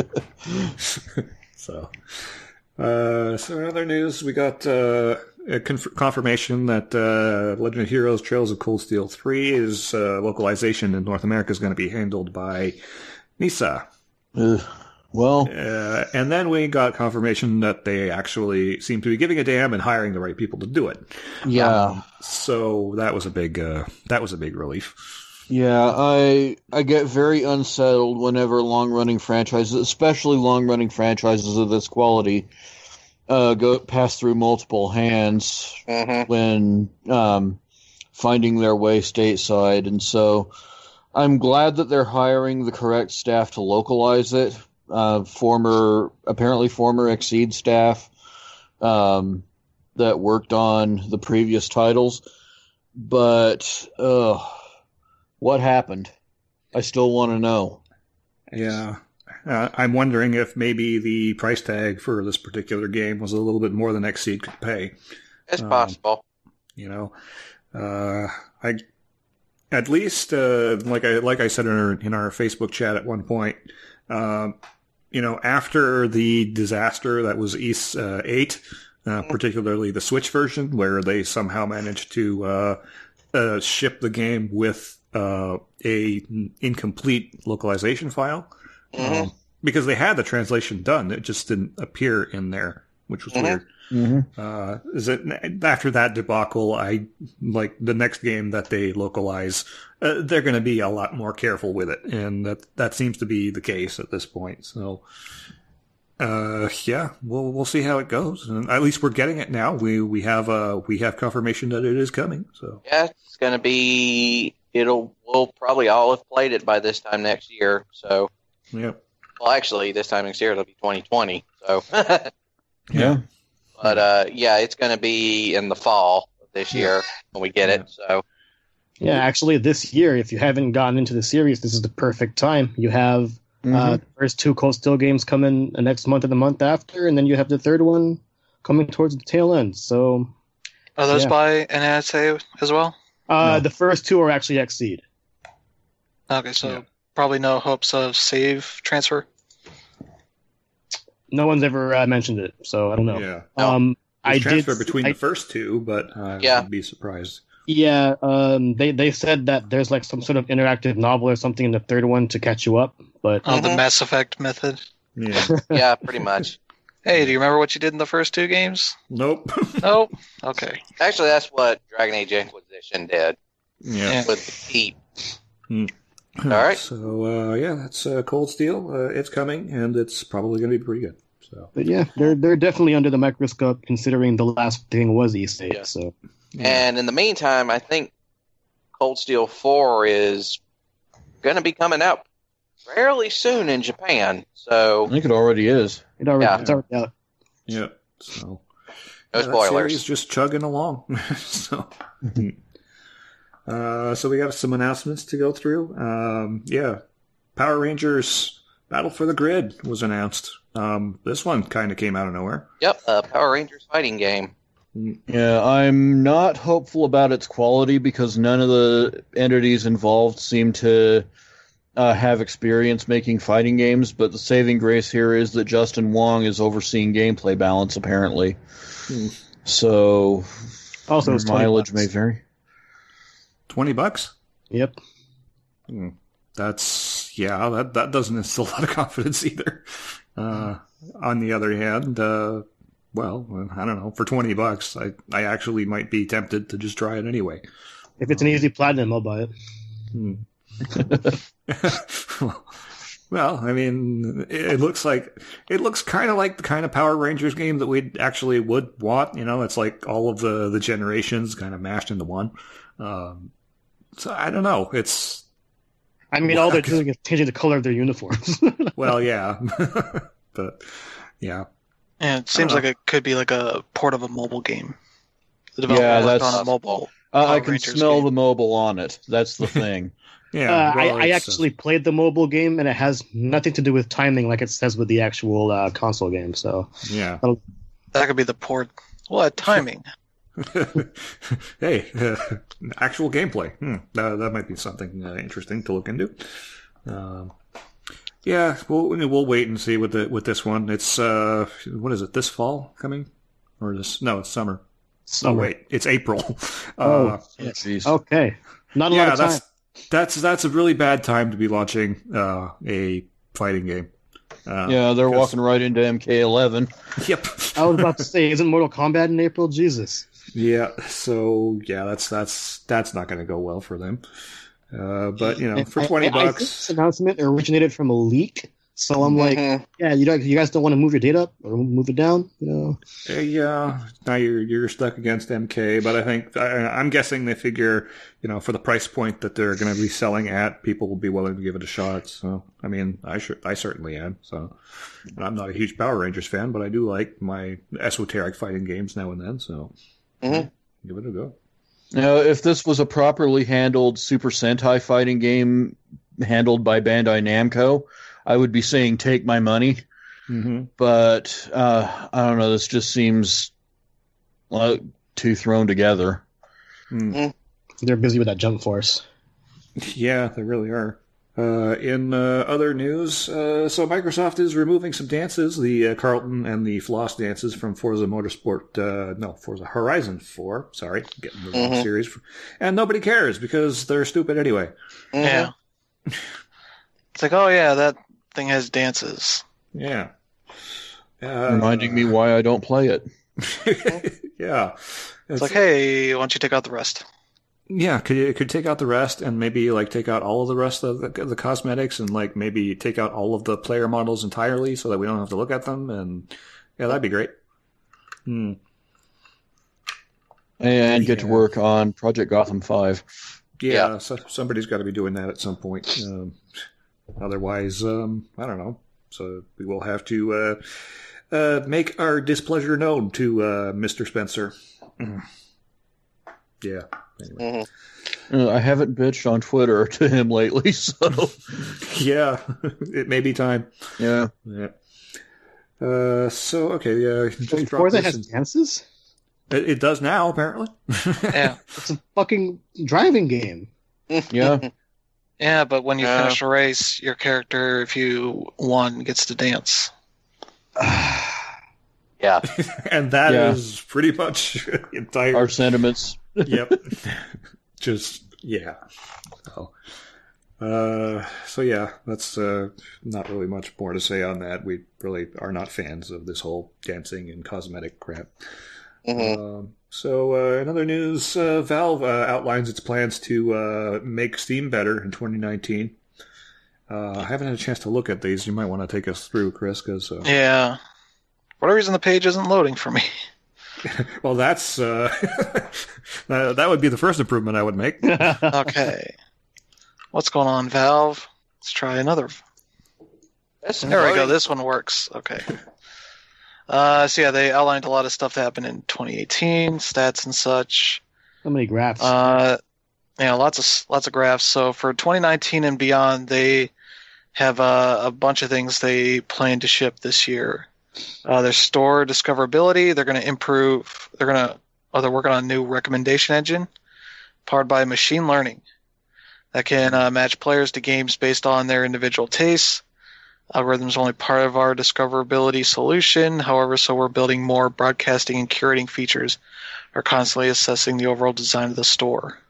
so, uh, so in other news, we got uh, a conf- confirmation that uh, Legend of Heroes: Trails of Cold Steel three is uh, localization in North America is going to be handled by Nisa. Ugh. Well, Uh, and then we got confirmation that they actually seem to be giving a damn and hiring the right people to do it. yeah. Um, so that was a big uh, that was a big relief. Yeah, I I get very unsettled whenever long-running franchises, especially long-running franchises of this quality, uh, go pass through multiple hands Mm-hmm. when um, finding their way stateside. And so I'm glad that they're hiring the correct staff to localize it. Uh, former, apparently former Exceed staff um, that worked on the previous titles. But, uh, what happened? I still want to know. Yeah. Uh, I'm wondering if maybe the price tag for this particular game was a little bit more than Xseed could pay. It's Um, possible. You know, uh, I at least uh, like I like I said in our, in our Facebook chat at one point, uh, you know, after the disaster that was East uh, eight, uh, particularly the Switch version, where they somehow managed to uh, uh, ship the game with uh, a incomplete localization file. Mhm. Um, because they had the translation done, it just didn't appear in there, which was Mhm. weird. Mm-hmm. Uh, is it after that debacle? I like the next game that they localize. Uh, they're going to be a lot more careful with it, and that that seems to be the case at this point. So, uh, yeah, we'll we'll see how it goes. And at least we're getting it now. We we have uh we have confirmation that it is coming. So Yeah, it's going to be. It'll. We'll probably all have played it by this time next year. So, yeah, well, actually, this time next year it'll be twenty twenty. So, Yeah. but uh, yeah, it's going to be in the fall of this year when we get it. So, Yeah, actually, this year, if you haven't gotten into the series, this is the perfect time. You have Mm-hmm. uh, the first two Cold Steel games coming the next month and the month after, and then you have the third one coming towards the tail end. So, Are those Yeah. by N S A as well? uh, No. the first two are actually Xseed. Okay, so Yeah. probably no hopes of save transfer. No one's ever uh, mentioned it, so I don't know. yeah. No. Um, I There's did transfer between I- the first two, but I Yeah. would be surprised. Yeah, um, they they said that there's like some sort of interactive novel or something in the third one to catch you up, but Oh, the Mhm. Mass Effect method. Yeah. yeah, pretty much. Hey, do you remember what you did in the first two games? Nope. Nope. Okay. Actually, that's what Dragon Age Inquisition did yeah. Yeah. with the keep. All right. So uh, yeah, that's uh, Cold Steel. Uh, it's coming, and it's probably going to be pretty good. So but yeah, they're they're definitely under the microscope considering the last thing was East Eight. Yeah. So And in the meantime, I think Cold Steel four is going to be coming out fairly soon in Japan. I So, think it already is. it already, Yeah. it's already out. yeah. So no yeah, that spoilers. series just chugging along. so. Uh, so we got some announcements to go through. Um, yeah, Power Rangers Battle for the Grid was announced. Um, this one kind of came out of nowhere. Yep, a Power Rangers fighting game. Yeah, I'm not hopeful about its quality because none of the entities involved seem to uh, have experience making fighting games, but the saving grace here is that Justin Wong is overseeing gameplay balance, apparently. Hmm. So, Also, their it's twenty mileage bucks. may vary. Twenty bucks. Yep. Hmm. That's yeah. That that doesn't instill a lot of confidence either. Uh, on the other hand, uh, well, I don't know. For twenty bucks, I I actually might be tempted to just try it anyway. If it's an easy platinum, I'll buy it. Hmm. Well, I mean, it it looks like it looks kind of like the kind of Power Rangers game that we actually would want. You know, it's like all of the the generations kind of mashed into one. Um, so I don't know. It's I mean, all they're doing is changing the color of their uniforms. well, yeah, but yeah. And it seems I like don't it could be like a port of a mobile game. The developer Yeah, worked that's- on a mobile. Uh, I Power can Rangers smell game. the mobile on it. That's the thing. Yeah, uh, well, I, I it's, uh, actually played the mobile game, and it has nothing to do with timing like it says with the actual uh, console game. So yeah. That could be the port. What timing? Hey, uh, actual gameplay. Hmm, that, that might be something uh, interesting to look into. Um, yeah, we'll we'll wait and see with the with this one. It's uh, what is it? This fall coming, or this? No, it's summer. Summer. Oh wait, it's April. Oh. Uh, Jeez. Okay, not a yeah, lot of time. that's that's that's a really bad time to be launching uh, a fighting game. Uh, Yeah, they're because- walking right into M K eleven. Yep. I was about to say, isn't Mortal Kombat in April? Jesus. Yeah. So yeah, that's that's that's not going to go well for them. Uh, but you know, for I- twenty I, I think bucks. this announcement originated from a leak, so I'm like, Mhm. yeah, you don't, you guys don't want to move your data up or move it down, you know? Uh, yeah, now you're you're stuck against M K, but I think I, I'm guessing they figure, you know, for the price point that they're going to be selling at, people will be willing to give it a shot. So, I mean, I should, I certainly am. So, and I'm not a huge Power Rangers fan, but I do like my esoteric fighting games now and then. So, Mhm. give it a go. Now, if this was a properly handled Super Sentai fighting game handled by Bandai Namco, I would be saying take my money. Mm-hmm. But uh, I don't know. This just seems like two thrown together. Mm. They're busy with that Jump Force. Yeah, they really are. Uh, in uh, other news, uh, so Microsoft is removing some dances, the uh, Carlton and the Floss dances from Forza Motorsport, uh, no, Forza Horizon four, sorry, getting the wrong Mhm. series. And nobody cares because they're stupid anyway. Mhm. Yeah. It's like, oh yeah, that thing has dances. Yeah. Uh, Reminding me why I don't play it. yeah. It's like, hey, why don't you take out the rest? Yeah, could you could take out the rest and maybe like take out all of the rest of the, the cosmetics and like maybe take out all of the player models entirely so that we don't have to look at them, and yeah, that'd be great. Hmm. And get to Yeah. work on Project Gotham five. Yeah, Yeah. So, somebody's got to be doing that at some point. Um, otherwise, um, I don't know. So we will have to uh, uh, make our displeasure known to uh, Mister Spencer. Mm. Yeah. Anyway. Mhm. Uh, I haven't bitched on Twitter to him lately, so Yeah, it may be time. yeah. Yeah. Uh, so okay, yeah. just Wait, drop Forza this has in- dances? It, it does now, apparently. Yeah. It's a fucking driving game. Yeah. Yeah, but when you Yeah. finish a race, your character, if you won, gets to dance. Yeah. And that is Yeah. pretty much entire. Our sentiments. Yep. Just yeah. So, uh, so yeah, that's uh, not really much more to say on that. We really are not fans of this whole dancing and cosmetic crap. Mhm. Um, so, uh, in other news, uh, Valve uh, outlines its plans to uh, make Steam better in twenty nineteen. Uh, I haven't had a chance to look at these. You might want to take us through, Chris, because uh, Yeah. For whatever reason, the page isn't loading for me. well, that's uh, uh, that would be the first improvement I would make. Okay. What's going on, Valve? Let's try another. That's There we go. loading. This one works. Okay. Uh, so yeah, they outlined a lot of stuff that happened in twenty eighteen, stats and such. How many graphs? Uh, yeah, lots of lots of graphs. So for twenty nineteen and beyond, they have uh, a bunch of things they plan to ship this year. Uh, their store discoverability. They're going to improve. They're going to. Oh, they're working on a new recommendation engine powered by machine learning that can uh, match players to games based on their individual tastes. Algorithms are only part of our discoverability solution. However, so we're building more broadcasting and curating features. Are constantly assessing the overall design of the store.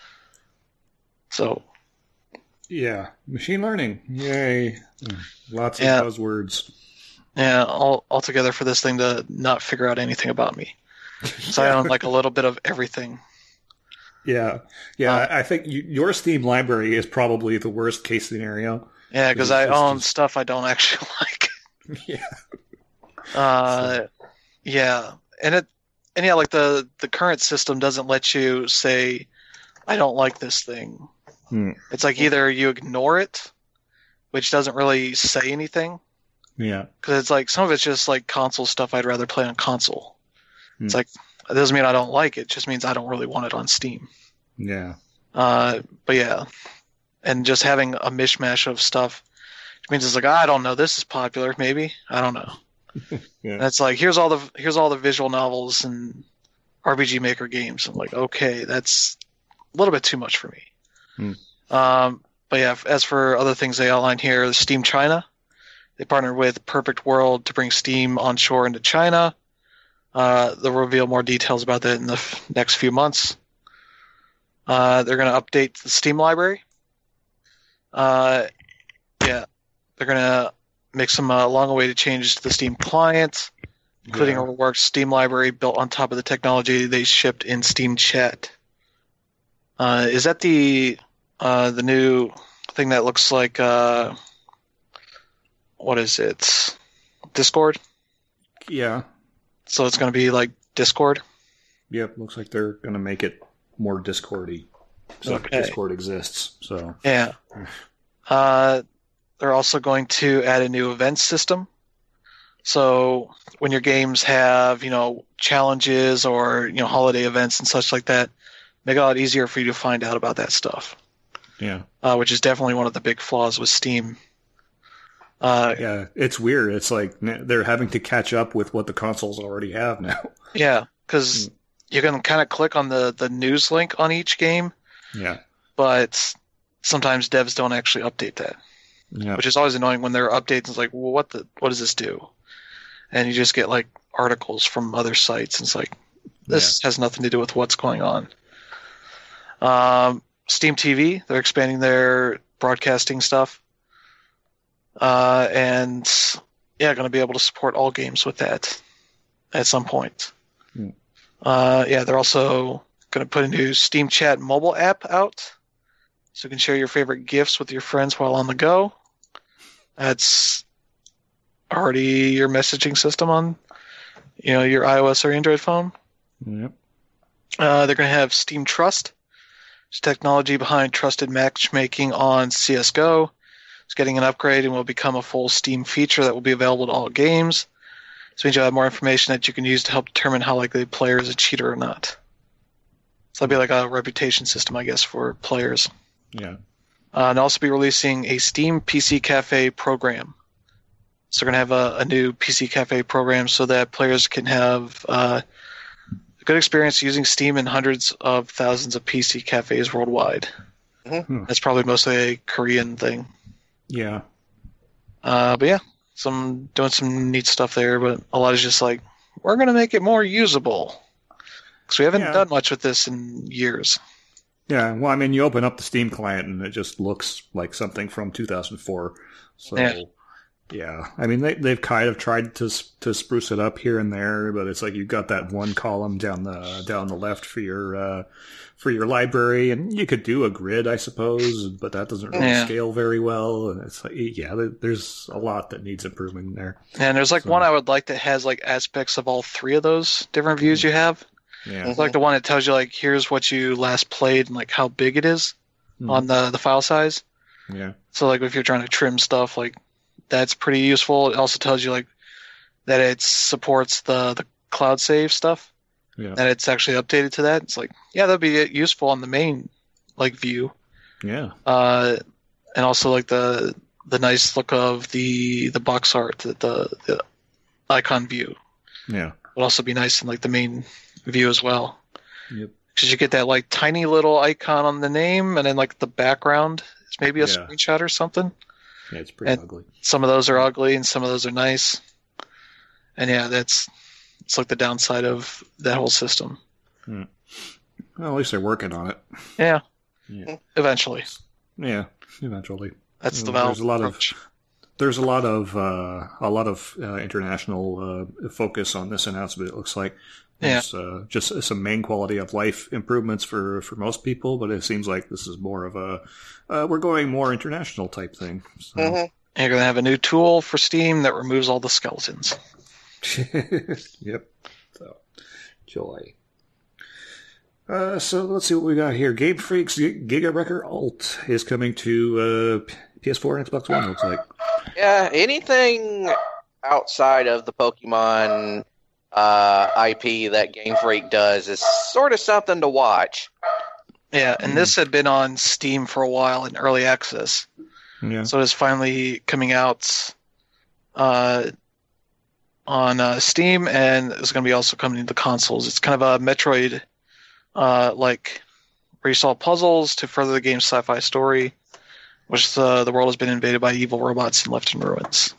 So, Yeah, machine learning. Yay. Lots of Yeah. buzzwords. yeah, all altogether for this thing to not figure out anything about me. So I own like a little bit of everything. Yeah. Yeah, Uh, I I think you, your Steam library is probably the worst case scenario. Yeah, because It's I just- own stuff I don't actually like. Yeah. Uh, yeah, and it, and yeah, like the the current system doesn't let you say, I don't like this thing. Hmm. It's like either you ignore it, which doesn't really say anything, Yeah. Because it's like some of it's just like console stuff I'd rather play on console. Hmm. It's like it doesn't mean I don't like it; it just means I don't really want it on Steam. Yeah. Uh, but yeah, and just having a mishmash of stuff which means it's like I don't know, this is popular, maybe I don't know. Yeah. And it's like here's all the here's all the visual novels and R P G Maker games. I'm like, okay, that's a little bit too much for me. Hmm. Um, but yeah, as for other things they outline here, Steam China. They partnered with Perfect World to bring Steam onshore into China. Uh, they'll reveal more details about that in the f- next few months. Uh, they're going to update the Steam library. Uh, yeah, they're going to make some uh, long-awaited changes to the Steam client, including Yeah. a reworked Steam library built on top of the technology they shipped in Steam Chat. Uh, is that the uh, the new thing that looks like... Uh, what is it? Discord? Yeah. So it's going to be like Discord? Yep. Looks like they're going to make it more Discordy. So Okay. Discord exists. So Yeah. Uh, they're also going to add a new event system. So when your games have, you know, challenges or, you know, holiday events and such like that, make it a lot easier for you to find out about that stuff, yeah. uh, which is definitely one of the big flaws with Steam. Uh, Yeah. It's weird. It's like n- they're having to catch up with what the consoles already have now. yeah, because you can kind of click on the, the news link on each game, Yeah. but sometimes devs don't actually update that. Yeah. Which is always annoying when there are updates. It's like, well, what the what does this do? And you just get like articles from other sites. And it's like, this has nothing to do with what's going on. Um, Steam T V, they're expanding their broadcasting stuff, uh, and yeah, going to be able to support all games with that at some point. Hmm. Uh, yeah, they're also going to put a new Steam Chat mobile app out, so you can share your favorite gifts with your friends while on the go. That's already your messaging system on, you know, your iOS or Android phone. Yep. Uh, they're going to have Steam Trust. It's technology behind trusted matchmaking on C S G O. It's getting an upgrade and will become a full Steam feature that will be available to all games. This means you'll have more information that you can use to help determine how likely a player is a cheater or not. So that'll be like a reputation system, I guess, for players. Yeah. Uh, and also be releasing a Steam P C Cafe program. So we're going to have a, a new P C Cafe program so that players can have uh, a good experience using Steam in hundreds of thousands of P C cafes worldwide. Mhm. That's probably mostly a Korean thing. Yeah. Uh, but yeah, some doing some neat stuff there, but a lot is just like, we're going to make it more usable. Because we haven't Yeah. done much with this in years. Yeah, well, I mean, you open up the Steam client and it just looks like something from two thousand four. So, Yeah. yeah, I mean, they they've kind of tried to s- to spruce it up here and there, but it's like you've got that one column down the down the left for your uh, for your library, and you could do a grid, I suppose, but that doesn't really Yeah. scale very well. And it's like, yeah, there- there's a lot that needs improvement there. And there's like So- one I would like that has like aspects of all three of those different views you have. Yeah, It's like the one that tells you like here's what you last played and like how big it is Mhm. on the the file size. yeah, So like if you're trying to trim stuff, like that's pretty useful. It also tells you like that it supports the the cloud save stuff. yeah, That it's actually updated to that. It's like yeah, that'd be useful on the main like view. yeah, Uh, and also like the the nice look of the the box art, the the, the icon view yeah. would also be nice in like the main view as well. Yep. Because you get that like tiny little icon on the name, and then like the background is maybe a Yeah. screenshot or something. Yeah, it's pretty And- ugly. Some of those are ugly, and some of those are nice. And yeah, that's it's like the downside of that whole system. Well, at least they're working on it. Yeah, Yeah, eventually. yeah, eventually. That's the Well, Valve there's a lot of- approach. There's a lot of uh, a lot of uh, international uh, focus on this announcement. It looks like there's uh, just some main quality of life improvements for, for most people, but it seems like this is more of a uh, we're going more international type thing. So. Mhm. And you're gonna have a new tool for Steam that removes all the skeletons. Yep. So joy. Uh, so let's see what we got here. Game Freak's G- Giga Wrecker Alt is coming to uh, P S four and Xbox One. Looks like. Yeah, anything outside of the Pokemon uh, I P that Game Freak does is sort of something to watch. Yeah, and this had been on Steam for a while in early access. Yeah. So it's finally coming out uh, on uh, Steam, and it's going to be also coming to consoles. It's kind of a Metroid, uh, like, where you solve puzzles to further the game's sci-fi story, which the, the world has been invaded by evil robots and left in ruins.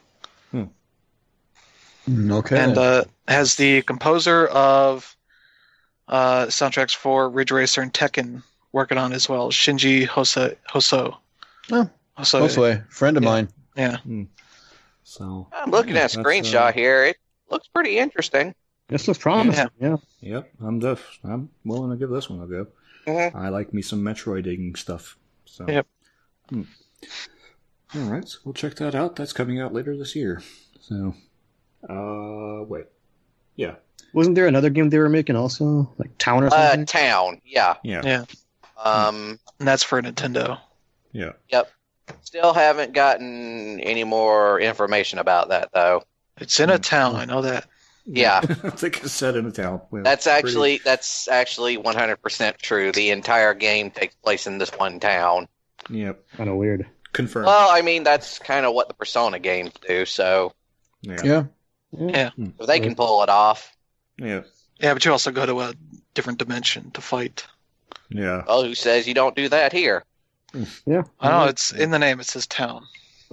Okay. And uh, has the composer of uh, soundtracks for Ridge Racer and Tekken working on it as well, Shinji Hoso. Hoso. Oh, Hoso. Hosoi, friend of Yeah. mine. Yeah. So I'm looking yeah, at a that's, screenshot uh, here. It looks pretty interesting. This looks promising. Yeah. Yep, I'm def- I'm willing to give this one a go. Mhm. I like me some Metroiding stuff. So. Yep. Hmm. All right, so we'll check that out. That's coming out later this year. So, uh, wait, yeah, Wasn't there another game they were making also, like Town or Uh, something? Town, yeah. yeah, Yeah. Um, And that's for Nintendo. yeah. Yep. Still haven't gotten any more information about that, though. It's in a town, I know that. Yeah. I think it's set in a town. Well, That's pretty- actually that's actually one hundred percent true. The entire game takes place in this one town. Yep, Kind of weird. confirmed. Well, I mean, that's kind of what the Persona games do, so yeah, Yeah. Yeah. if they can pull it off. yeah, Yeah, but you also go to a different dimension to fight. yeah. Oh, who says you don't do that here? Yeah. I know, it's in the name, it says town.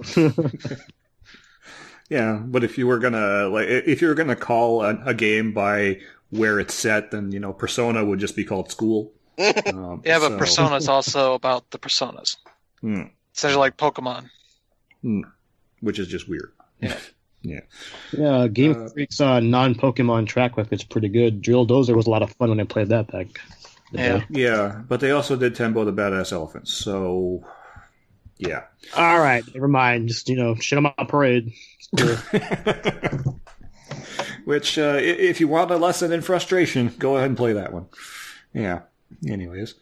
Yeah, but if you were gonna like, if you were gonna call a, a game by where it's set, then you know, Persona would just be called School. Um, Yeah, but so- Persona's also about the personas. Hmm. It's actually like Pokemon. Hmm. Which is just weird. Yeah. yeah. Yeah, Game Uh, Freak's uh, non-Pokemon track record's pretty good. Drill Dozer was a lot of fun when I played that back. in the Yeah. day. Yeah, but they also did Tembo the Badass Elephant, so yeah. All right, never mind. Just, you know, shit on my parade. It's cool. Which, uh, i- if you want a lesson in frustration, go ahead and play that one. Yeah. Anyways.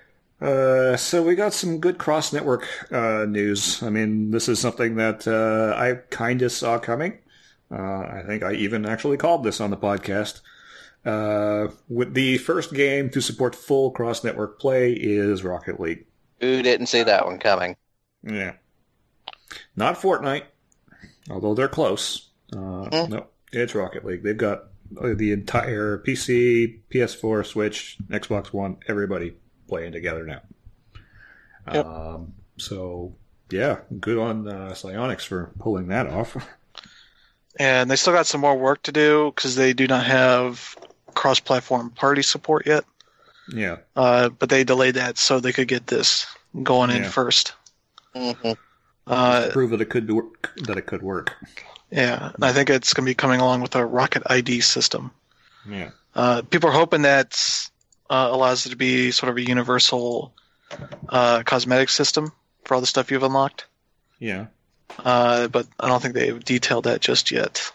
Uh, so we got some good cross-network uh, news. I mean, this is something that uh, I kind of saw coming. Uh, I think I even actually called this on the podcast. Uh, with the first game to support full cross-network play is Rocket League. Who didn't see that one coming? Yeah. Not Fortnite, although they're close. Uh, Hmm. No, it's Rocket League. They've got uh, the entire P C, P S four, Switch, Xbox One, everybody playing together now. Yep. Um, so, yeah, good on uh, Psyonix for pulling that off. And they still got some more work to do because they do not have cross-platform party support yet. Yeah. Uh, but they delayed that so they could get this going in Yeah. first. hmm Uh, Prove that it could work. That it could work. yeah, and I think it's going to be coming along with a Rocket I D system. Yeah. Uh, people are hoping that uh, allows it to be sort of a universal uh, cosmetic system for all the stuff you've unlocked. Yeah. Uh, but I don't think they've detailed that just yet.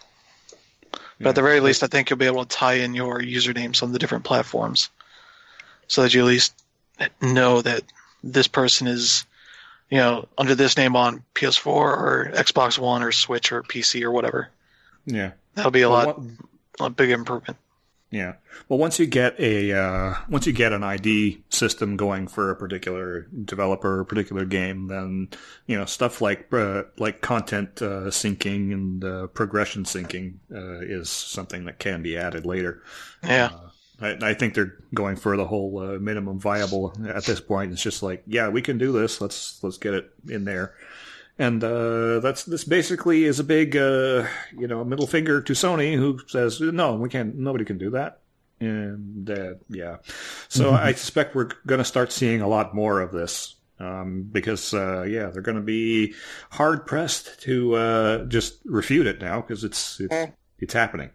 But at the very least, I think you'll be able to tie in your usernames on the different platforms so that you at least know that this person is, you know, under this name on P S four or Xbox One or Switch or P C or whatever. Yeah. That'll be a Well, lot, what- a big improvement. Yeah. Well, once you get a uh, once you get an I D system going for a particular developer, a particular game, then you know stuff like uh, like content uh, syncing and uh, progression syncing uh, is something that can be added later. Yeah. Uh, I, I think they're going for the whole uh, minimum viable at this point. It's just like, yeah, we can do this. Let's let's get it in there. And uh, that's this basically is a big, uh, you know, middle finger to Sony, who says no, we can't. Nobody can do that. And uh, yeah, so I suspect we're going to start seeing a lot more of this um, because uh, yeah, they're going to be hard pressed to uh, just refute it now because it's it's it's happening.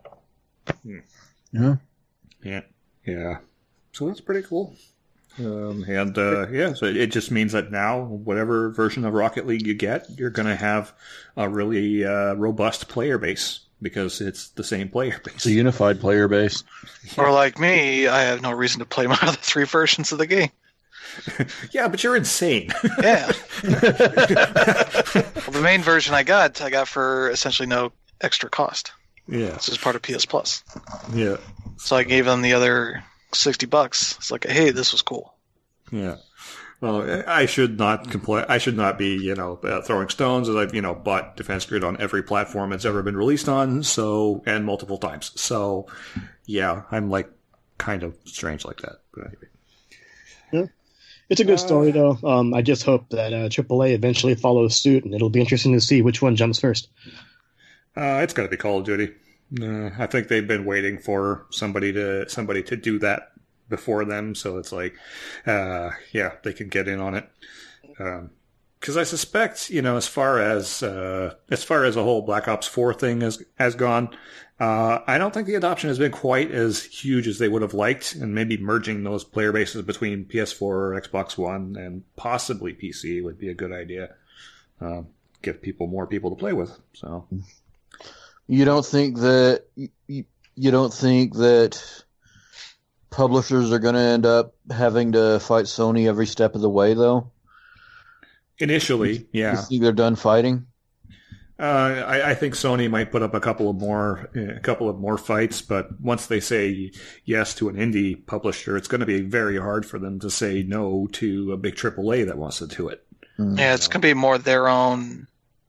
Yeah. Yeah, yeah. So that's pretty cool. Um, and uh, yeah, so it just means that now, whatever version of Rocket League you get, you're going to have a really uh, robust player base because it's the same player base. It's a unified player base. Or like me, I have no reason to play my other three versions of the game. Yeah, but you're insane. Yeah. the main version I got, I got for essentially no extra cost. Yeah. This is part of P S Plus. Yeah. So I gave them the other sixty bucks. It's like, hey, this was cool. Yeah. Well, I should not complain. I should not be, you know, uh, throwing stones, as I've, you know, bought Defense Grid on every platform it's ever been released on, so, and multiple times. So, yeah, I'm like kind of strange like that. But anyway. Yeah. It's a good story, though. Um, I just hope that uh, triple A eventually follows suit, and it'll be interesting to see which one jumps first. Uh, it's got to be Call of Duty. Uh, I think they've been waiting for somebody to somebody to do that before them, so it's like, uh, yeah, they can get in on it. Because um, I suspect, you know, as far as uh, as far as the whole Black Ops four thing has has gone, uh, I don't think the adoption has been quite as huge as they would have liked, and maybe merging those player bases between P S four, Xbox One, and possibly P C would be a good idea. Uh, give people more people to play with. So. You don't think that you, you don't think that publishers are going to end up having to fight Sony every step of the way, though? Initially, yeah. You think they're done fighting? Uh, I, I think Sony might put up a couple of more, a couple of more fights, but once they say yes to an indie publisher, it's going to be very hard for them to say no to a big triple A that wants to do it. Mm. Yeah, it's going to be more their own,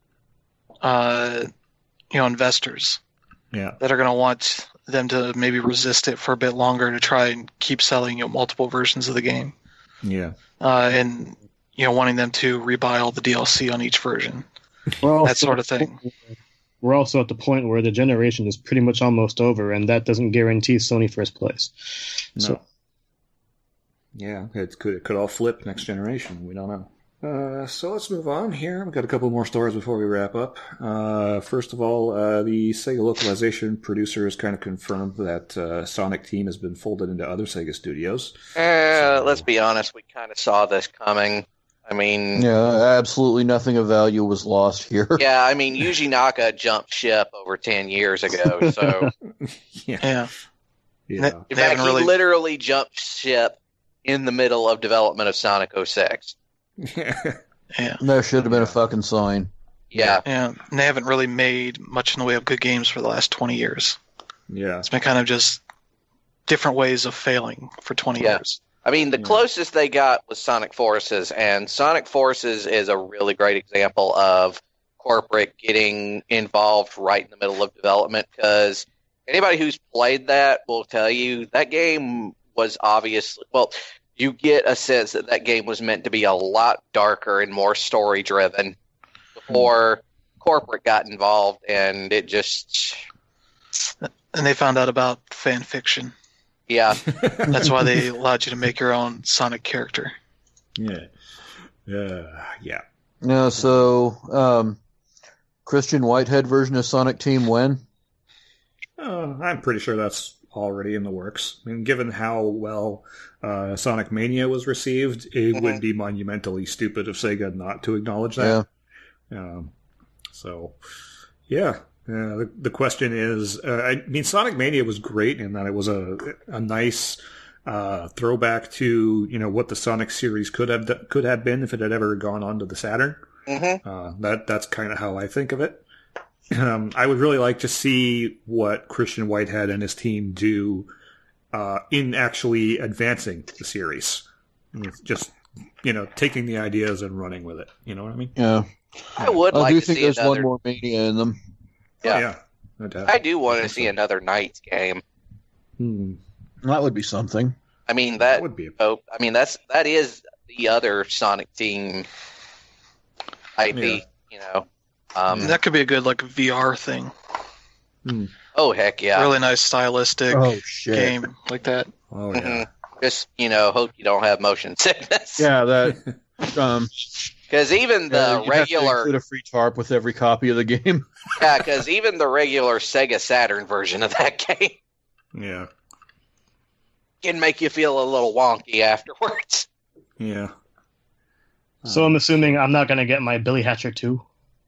uh, you know, investors. Yeah. That are going to want them to maybe resist it for a bit longer to try and keep selling, you know, multiple versions of the game. Yeah. Uh, and, you know, wanting them to rebuy all the D L C on each version. Well, that sort of thing. We're also at the point where the generation is pretty much almost over, and that doesn't guarantee Sony first place. No. So, yeah, it could it could all flip next generation. We don't know. Uh, so let's move on here. We've got a couple more stories before we wrap up. Uh, first of all, uh, the Sega localization producer has kind of confirmed that uh, Sonic Team has been folded into other Sega studios. Uh, So- let's be honest, we kind of saw this coming. I mean, Yeah, absolutely nothing of value was lost here. yeah, I mean, Yuji Naka jumped ship over ten years ago, so yeah, Yeah. yeah, in They fact, haven't he really- literally jumped ship in the middle of development of Sonic oh six. yeah. Yeah. There should have been a fucking sign. Yeah, Yeah. And they haven't really made much in the way of good games for the last twenty years. yeah. It's been kind of just different ways of failing for twenty Yeah. years. I mean, the Yeah. closest they got was Sonic Forces, and Sonic Forces is a really great example of corporate getting involved right in the middle of development, because anybody who's played that will tell you that game was obviously, well, you get a sense that that game was meant to be a lot darker and more story-driven before corporate got involved, and it just, And they found out about fan fiction. yeah. That's why they allowed you to make your own Sonic character. Yeah. Uh, yeah. Yeah, so um, Christian Whitehead version of Sonic Team when? Uh, I'm pretty sure that's already in the works. I mean, given how well uh, Sonic Mania was received, it Mhm. would be monumentally stupid of Sega not to acknowledge that. Um, so, yeah. Uh, the, the question is, uh, I mean, Sonic Mania was great in that it was a a nice uh, throwback to, you know, what the Sonic series could have could have been if it had ever gone on to the Saturn. hmm Uh, that that's kind of how I think of it. Um, I would really like to see what Christian Whitehead and his team do uh, in actually advancing the series. It's just, you know, taking the ideas and running with it. You know what I mean? Yeah. I would I like do to think see there's another. one more Mania in them. Yeah. Oh, yeah. No doubt. I do want to think see so. another Knights game. Hmm. That would be something. I mean That that. would be. Oh, I mean that's that is the other Sonic Team I P. Yeah. You know. Um, That could be a good like V R thing. Hmm. oh heck yeah! Really nice stylistic Oh shit. game like that. Oh yeah. Just you know, hope you don't have motion sickness. Yeah, that. Um, Because even yeah, the you have to regular, include a free tarp with every copy of the game. yeah, because even the regular Sega Saturn version of that game Yeah. can make you feel a little wonky afterwards. Yeah. so I'm assuming I'm not going to get my Billy Hatcher two.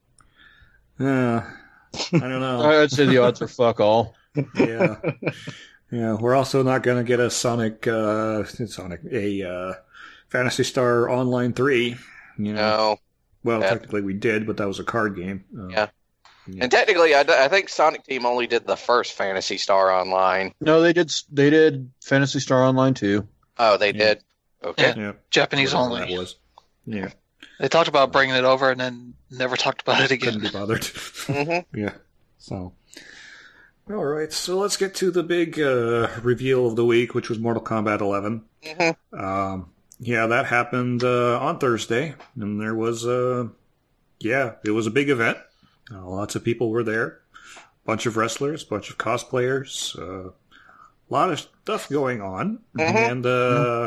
Uh, I don't know. I'd say the odds are fuck all. Yeah. Yeah. We're also not going to get a Sonic, uh, Sonic, a uh, Fantasy Star Online three. You know. No, Well, Yeah. technically we did, but that was a card game. Uh, Yeah. yeah. And technically, I, d- I think Sonic Team only did the first Phantasy Star Online. No, they did. They did Phantasy Star Online too. Oh, they Yeah. did. Okay. Yeah. Japanese Whatever only. that was. Yeah. They talked about bringing it over and then never talked about it Couldn't again. be bothered. hmm Yeah. So. All right. So let's get to the big uh, reveal of the week, which was Mortal Kombat eleven. hmm Um, yeah, that happened uh, on Thursday, and there was uh, yeah, it was a big event. Uh, lots of people were there. Bunch of wrestlers, bunch of cosplayers, a uh, lot of stuff going on, Mhm. and uh,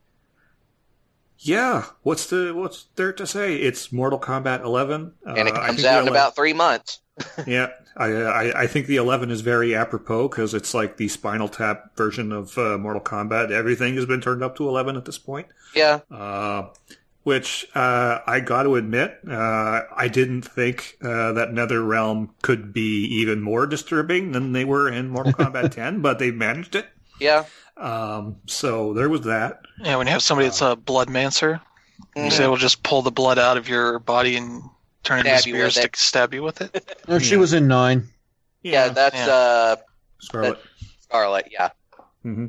yeah, what's the what's there to say? It's Mortal Kombat eleven, uh, And it I comes think out the in ele- about three months. yeah, I, I I think the eleven is very apropos because it's like the Spinal Tap version of uh, Mortal Kombat. Everything has been turned up to eleven at this point. Yeah. Uh, which uh, I got to admit, uh, I didn't think uh, that NetherRealm could be even more disturbing than they were in Mortal Kombat ten, but they managed it. Yeah. Um, so there was that. Yeah, when you have somebody that's a blood mancer, Mhm. who's able to just pull the blood out of your body and turn it into Stab you with spears it. to stab you with it. No, she Yeah. was in nine. Yeah, that's Yeah. uh, Scarlet. Scarlet. Yeah. hmm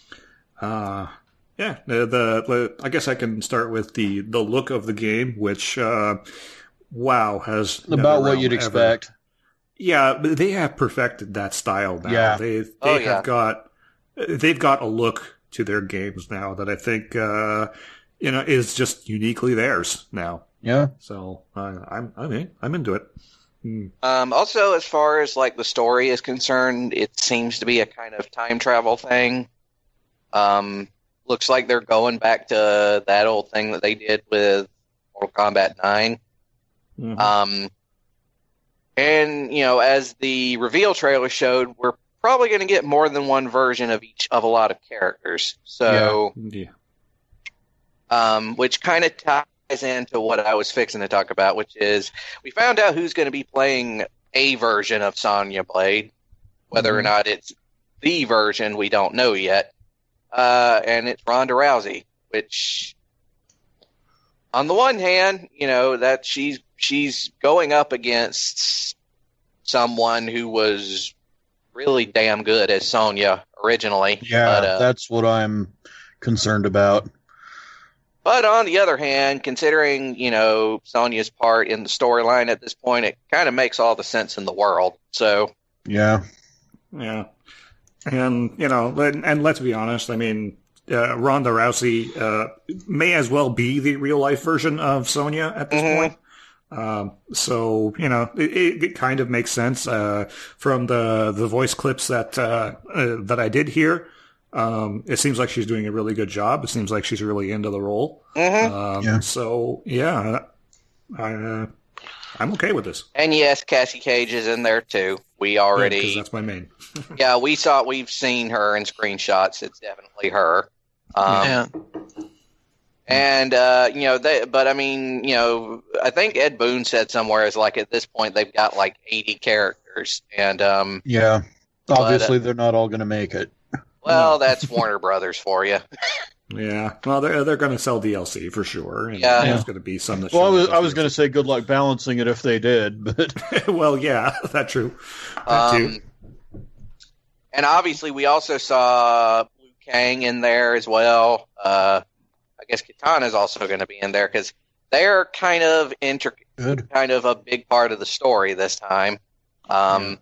Uh, yeah, the, the, the I guess I can start with the, the look of the game, which uh, wow has About what NetherRealm you'd ever- expect. Yeah, but they have perfected that style now. Yeah. They they Oh, have yeah. got they've got a look to their games now that I think uh, you know is just uniquely theirs now. Yeah. So uh, I'm I'm in, I'm into it. Mm. Um, also, as far as like the story is concerned, it seems to be a kind of time travel thing. Um, looks like they're going back to that old thing that they did with Mortal Kombat nine. Mhm. Um, and you know, as the reveal trailer showed, we're probably going to get more than one version of each of a lot of characters. So, yeah. um, which kind of ties into what I was fixing to talk about, which is we found out who's going to be playing a version of Sonya Blade, whether or Mhm. not it's the version we don't know yet. Uh, and it's Ronda Rousey, which, on the one hand, you know that she's she's going up against someone who was really damn good as Sonya originally. Yeah, but, uh, that's what I'm concerned about. But on the other hand, considering, you know, Sonya's part in the storyline at this point, it kind of makes all the sense in the world. So, Yeah. Yeah. And, you know, and, and let's be honest, I mean, uh, Ronda Rousey uh, may as well be the real life version of Sonya at this Mhm. point. Um, so, you know, it, it kind of makes sense uh, from the, the voice clips that uh, uh, that I did hear. Um, it seems like she's doing a really good job. It seems like she's really into the role. mhm. Um, Yeah. So, yeah, I, uh, I'm okay with this. And yes, Cassie Cage is in there too. We Yeah, 'cause already, that's my main. yeah, we saw, we've seen her in screenshots. It's definitely her. Um, Yeah. And, uh, you know, they, but I mean, you know, I think Ed Boon said somewhere is like at this point they've got like eighty characters. And, um, Yeah. But, Obviously, they're not all going to make it. well, that's Warner Brothers for you. Yeah, well, they're they're going to sell D L C for sure. And Yeah. there's going to be some that. Well, I show was, up I as was going to say good luck balancing it if they did, but D L C. Well, yeah, that's true. That too. Um, and obviously, we also saw Liu Kang in there as well. Uh, I guess Kitana's also going to be in there because they're kind of inter- good. kind of a big part of the story this time. Um,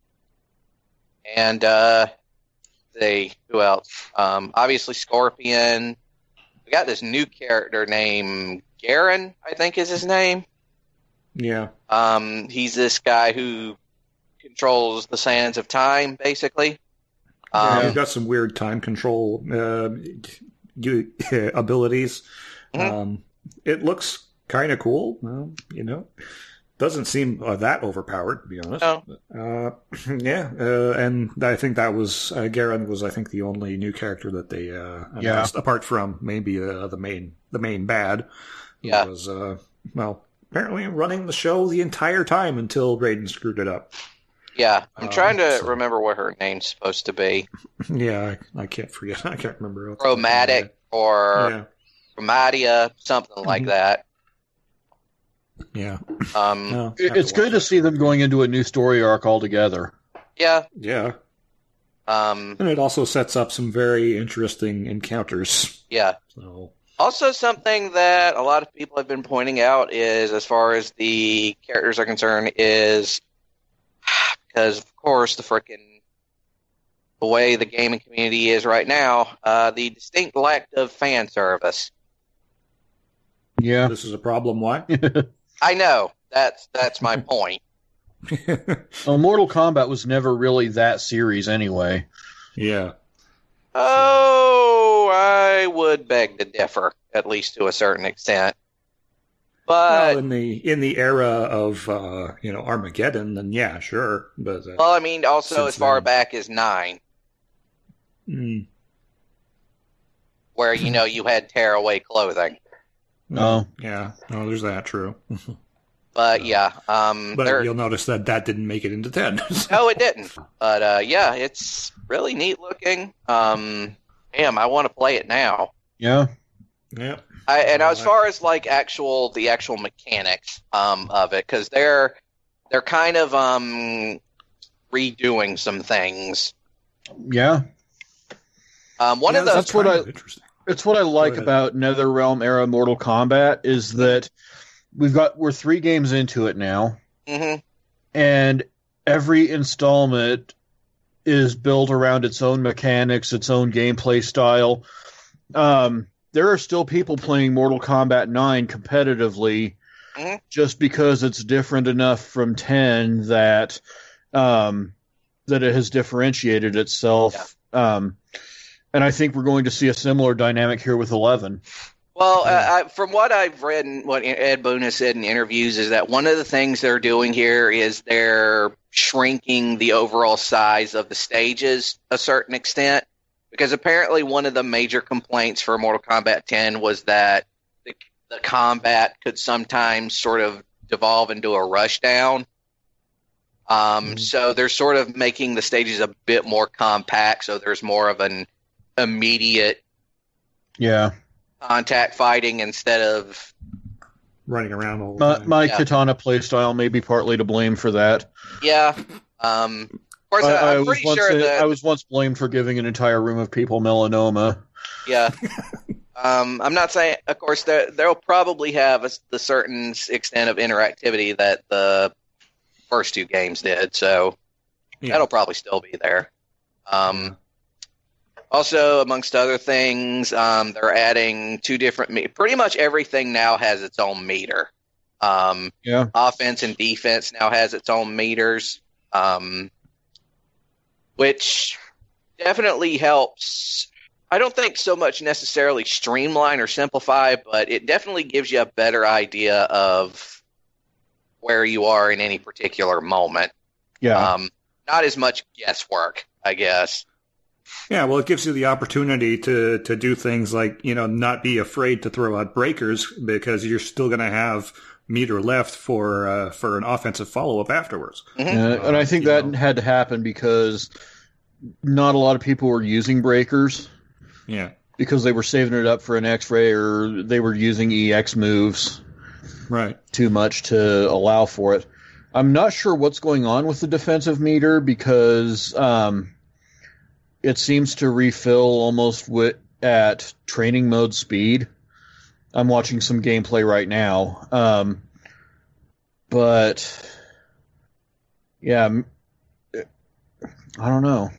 And uh, they who else? Um, obviously, Scorpion. We got this new character named Garen, I think is his name. Yeah, Um, he's this guy who controls the sands of time, basically. yeah, Um, you've got some weird time control uh, you, abilities. Mhm. Um, it looks kind of cool. Well, you know, doesn't seem uh, that overpowered, to be honest. No. Uh, yeah, uh, and I think that was uh, Garen was I think the only new character that they uh, announced, apart from maybe uh, the main the main bad. Who Yeah. was uh, well apparently running the show the entire time until Raiden screwed it up. yeah, I'm Um, trying to so- remember what her name's supposed to be. Yeah, I, I can't forget. I can't remember. Chromatic or Yeah. Chromatia, something like Mhm. that. Yeah. Um, No, It- it's good to see them going into a new story arc altogether. yeah. Yeah. Um, And it also sets up some very interesting encounters. yeah. So, Also, something that a lot of people have been pointing out is, as far as the characters are concerned, is because, of course, the frickin' the way the gaming community is right now, uh, the distinct lack of fan service. Yeah. this is a problem. Why? I know that's that's my point. Well, Mortal Kombat was never really that series anyway. Yeah. Oh, I would beg to differ, at least to a certain extent. But Well, in the in the era of uh, you know Armageddon, then yeah, sure. But uh, well, I mean, also Since as far then. back as nine, mm, where you know you had tearaway clothing. No. yeah, no, there's that. True. But yeah, um, But there- you'll notice that that didn't make it into ten. no, it didn't. But uh, yeah, it's really neat looking. Um, damn, I want to play it now. Yeah. Yeah. I, and Uh, as far as like actual the actual mechanics um, of it, because they're they're kind of um, redoing some things. Yeah. Um, one Yeah, of the that's what kind I- of interesting. It's what I like ahead. about NetherRealm era Mortal Kombat is that we've got we're three games into it now, Mhm. and every installment is built around its own mechanics, its own gameplay style. Um, there are still people playing Mortal Kombat nine competitively Mhm. just because it's different enough from ten that um, that it has differentiated itself. Um, and I think we're going to see a similar dynamic here with eleven. Well, Yeah. uh, I, from what I've read and what Ed Boon has said in interviews is that one of the things they're doing here is they're shrinking the overall size of the stages a certain extent. Because apparently one of the major complaints for Mortal Kombat ten was that the, the combat could sometimes sort of devolve into a rushdown. Um, Mhm. So they're sort of making the stages a bit more compact, so there's more of an immediate Yeah. contact fighting instead of Running around all the My, time. my Yeah. katana playstyle may be partly to blame for that. yeah. Um, of course, I, I, I I'm was pretty once sure that I was once blamed for giving an entire room of people melanoma. yeah. Um, I'm not saying, of course, there, they'll probably have a, the certain extent of interactivity that the first two games did, so Yeah. that'll probably still be there. Um, Also, amongst other things, um, they're adding two different. Me- pretty much everything now has its own meter. Um, Yeah. offense and defense now has its own meters, um, which definitely helps. I don't think so much necessarily streamline or simplify, but it definitely gives you a better idea of where you are in any particular moment. Yeah. Um, not as much guesswork, I guess. Yeah, well, it gives you the opportunity to to do things like, you know, not be afraid to throw out breakers because you're still going to have meter left for uh, for an offensive follow up afterwards. Mhm. and, and I think you that know. had to happen because not a lot of people were using breakers Yeah, because they were saving it up for an X-ray or they were using E X moves right. too much to allow for it. I'm not sure what's going on with the defensive meter because um, it seems to refill almost wi- at training mode speed. I'm watching some gameplay right now. Um, but, yeah, m- I don't know.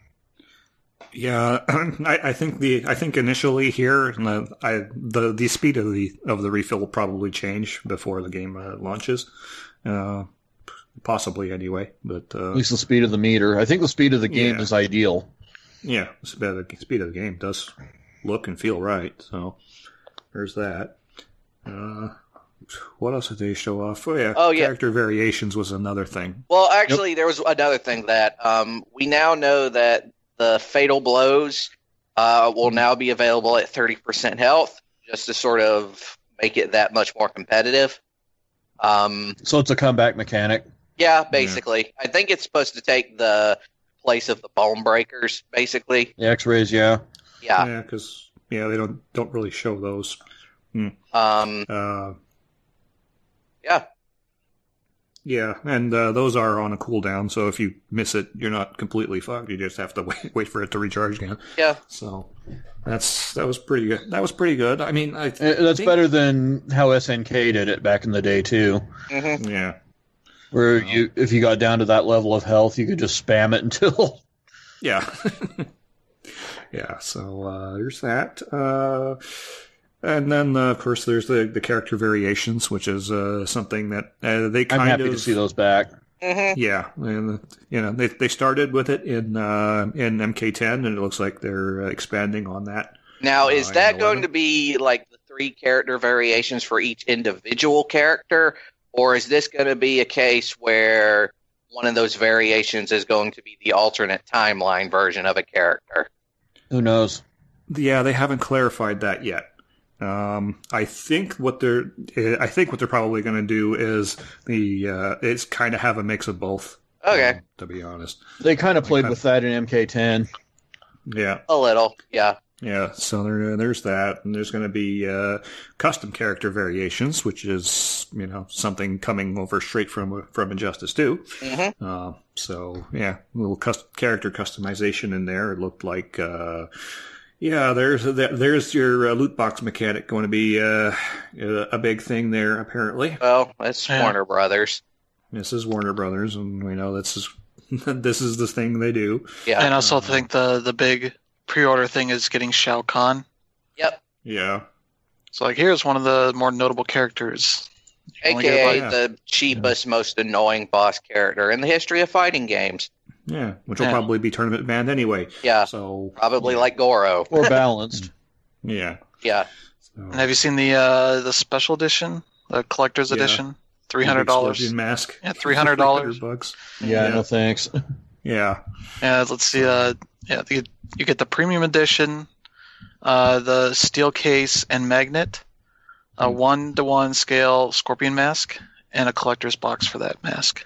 Yeah, I, I think the I think initially here the I, the the speed of the of the refill will probably change before the game uh, launches, uh, possibly anyway. But uh, At least the speed of the meter. I think the speed of the game Yeah. is ideal. yeah, the speed of the speed of the game does look and feel right. So there's that. Uh, what else did they show off? Oh yeah, Oh, yeah. character variations was another thing. Well, actually, there was another thing that um, we now know that the fatal blows uh, will now be available at thirty percent health, just to sort of make it that much more competitive. Um, So it's a comeback mechanic. yeah, basically. I think it's supposed to take the place of the bone breakers, basically. The X-rays, yeah. Yeah. Yeah, because yeah, they don't don't really show those. Um, Uh, Yeah. Yeah, and uh, those are on a cooldown, so if you miss it, you're not completely fucked. You just have to wait, wait for it to recharge again. Yeah. So that's that was pretty good. That was pretty good. I mean, I Uh, That's think- better than how S N K did it back in the day too, hmm Yeah. where you if you got down to that level of health, you could just spam it until. Yeah. Yeah, so uh, there's that. Uh, and then, uh, of course, there's the, the character variations, which is uh, something that uh, they kind I'm happy of... to see those back. hmm Yeah, and you know they they started with it in uh, in M K ten, and it looks like they're uh, expanding on that. Now, is Uh, that in going eleven? to be like the three character variations for each individual character, or is this going to be a case where one of those variations is going to be the alternate timeline version of a character? Who knows? Yeah, they haven't clarified that yet. Um, I think what they're I think what they're probably going to do is the uh, it's kind of have a mix of both. Okay, um, to be honest. They kind of played Like with that in M K ten. Yeah. a little, yeah. Yeah, so there, there's that, and there's going to be uh, custom character variations, which is you know something coming over straight from from Injustice two. hmm Uh, so yeah, a little custom, character customization in there. It looked like uh, yeah, there's there's your uh, loot box mechanic going to be uh, a big thing there. Apparently, Well, it's Yeah. Warner Brothers. this is Warner Brothers, and we know this is this is the thing they do. Yeah. And I also think the the big pre-order thing is getting Shao Kahn. Yep. Yeah, So like, here's one of the more notable characters. You can only get A K A about- the cheapest, most annoying boss character in the history of fighting games. yeah, which will Yeah. probably be tournament banned anyway. Yeah. So Probably yeah. like Goro. Or balanced. yeah. Yeah. So, And have you seen the uh, the special edition, the collector's Yeah. edition? Three hundred dollars. Scorpion mask. Yeah, three hundred dollars. bucks. yeah, Yeah. no thanks. Yeah. Yeah, let's see. Uh, yeah, you, you get the premium edition, uh, the steel case and magnet, a Hmm. one to one scale scorpion mask, and a collector's box for that mask.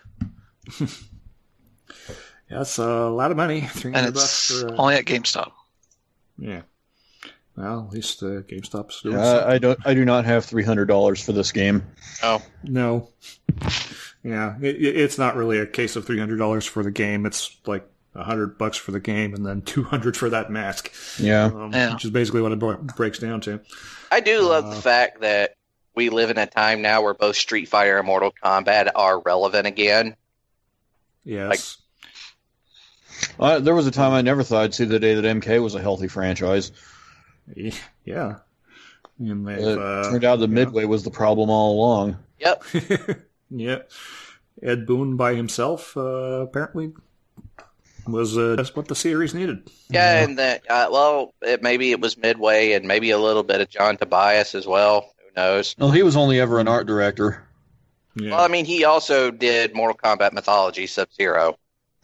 That's a lot of money. Three And hundred bucks it's for uh, only at GameStop. yeah. Well, at least uh, GameStop's doing Yeah, something. I don't. I do not have three hundred dollars for this game. Oh. No. Yeah, it, it- it's not really a case of three hundred dollars for the game. It's like a hundred bucks for the game, and then two hundred for that mask. Yeah. Um, Yeah. Which is basically what it bro- breaks down to. I do love Uh, the fact that we live in a time now where both Street Fighter and Mortal Kombat are relevant again. Yes. Uh, there was a time I never thought I'd see the day that M K was a healthy franchise. Yeah. And they've, It uh, turned out that yeah. Midway was the problem all along. Yep. Yeah. Ed Boon by himself, uh, apparently, was uh, just what the series needed. Yeah, and that uh, well, it, maybe it was Midway, and maybe a little bit of John Tobias as well. Who knows? Well, he was only ever an art director. Yeah. Well, I mean, he also did Mortal Kombat Mythology Sub Zero.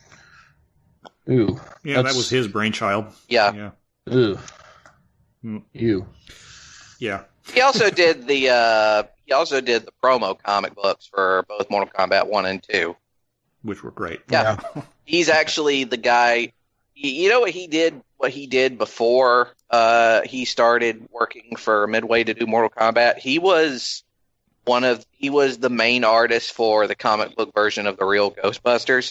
Ooh. yeah, that that's- was his brainchild. Yeah. Yeah. Ooh. Mm. Ew. Yeah. He also did the uh, he also did the promo comic books for both Mortal Kombat One and Two. Which were great. Yeah. He's actually the guy. he- You know what he did? What he did before uh, he started working for Midway to do Mortal Kombat? He was one of he was the main artist for the comic book version of the real Ghostbusters.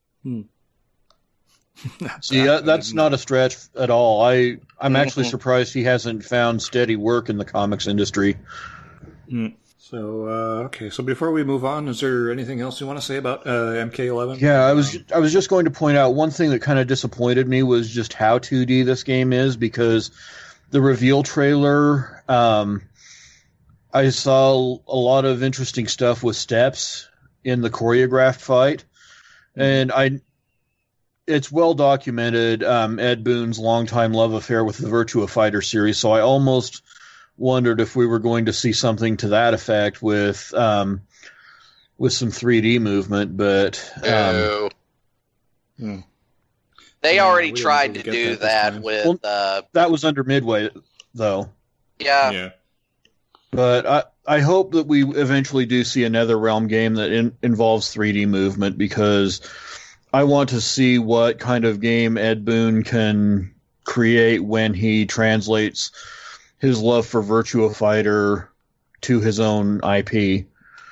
See, that, that's not a stretch at all. I I'm actually Mhm. surprised he hasn't found steady work in the comics industry. So, uh, okay. So before we move on, is there anything else you want to say about uh, M K eleven? Yeah, I was I was just going to point out one thing that kind of disappointed me was just how two D this game is, because the reveal trailer, um, I saw a lot of interesting stuff with steps in the choreographed fight, and I. It's well documented, um, Ed Boon's longtime love affair with the Virtua Fighter series, so I almost wondered if we were going to see something to that effect with um, with some three D movement, but um, No. Hmm. They Yeah, already we didn't tried really to get do that this that time. with Well- uh, that was under Midway, though. yeah. Yeah. But I, I hope that we eventually do see a NetherRealm game that in, involves three D movement, because I want to see what kind of game Ed Boon can create when he translates his love for Virtua Fighter to his own I P.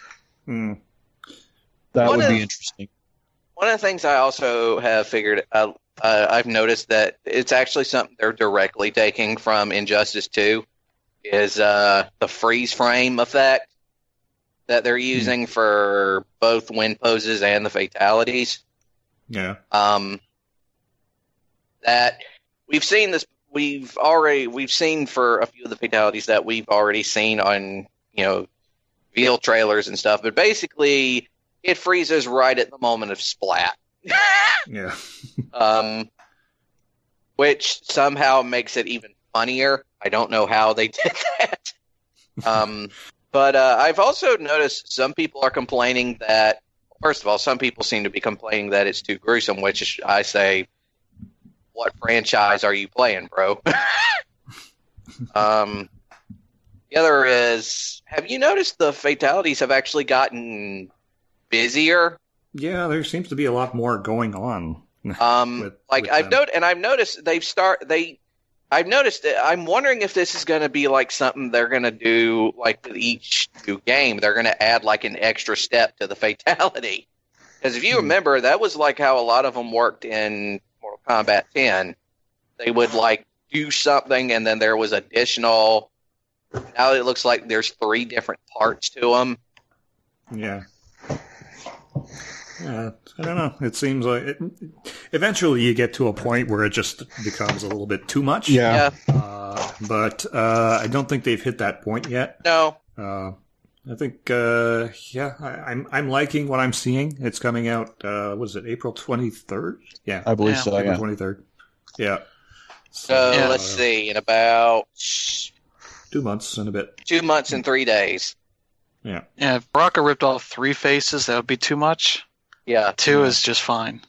Mm. That One would of- be interesting. One of the things I also have figured, uh, uh, I've noticed that it's actually something they're directly taking from Injustice two, is uh, the freeze frame effect that they're using for both win poses and the fatalities. Yeah. Um, that we've seen this, we've already, we've seen for a few of the fatalities that we've already seen on, you know, Veal trailers and stuff, but basically it freezes right at the moment of splat. Yeah. um, which somehow makes it even funnier. I don't know how they did that. Um, but uh, I've also noticed some people are complaining that, first of all, some people seem to be complaining that it's too gruesome, which I say, what franchise are you playing, bro? um, the other is, have you noticed the fatalities have actually gotten busier? Yeah, there seems to be a lot more going on. Um, With- like with I've them. noted, and I've noticed they've start they. I've noticed that I'm wondering if this is going to be like something they're going to do, like with each new game. They're going to add like an extra step to the fatality. Because if you Hmm. remember, that was like how a lot of them worked in Mortal Kombat ten. They would like do something, and then there was additional. Now it looks like there's three different parts to them. Yeah. Yeah, I don't know. It seems like it, eventually you get to a point where it just becomes a little bit too much. Yeah. Yeah, Uh, but uh, I don't think they've hit that point yet. no, Uh, I think, uh, yeah, I, I'm I'm liking what I'm seeing. It's coming out. Uh, what is it? April twenty-third? Yeah, I believe Yeah. so, April yeah. twenty-third. Yeah. so Yeah. let's see. In about Two months and a bit. two months and three days. Yeah. Yeah, if Baraka ripped off three faces, that would be too much. Yeah. Two Yeah. is just fine.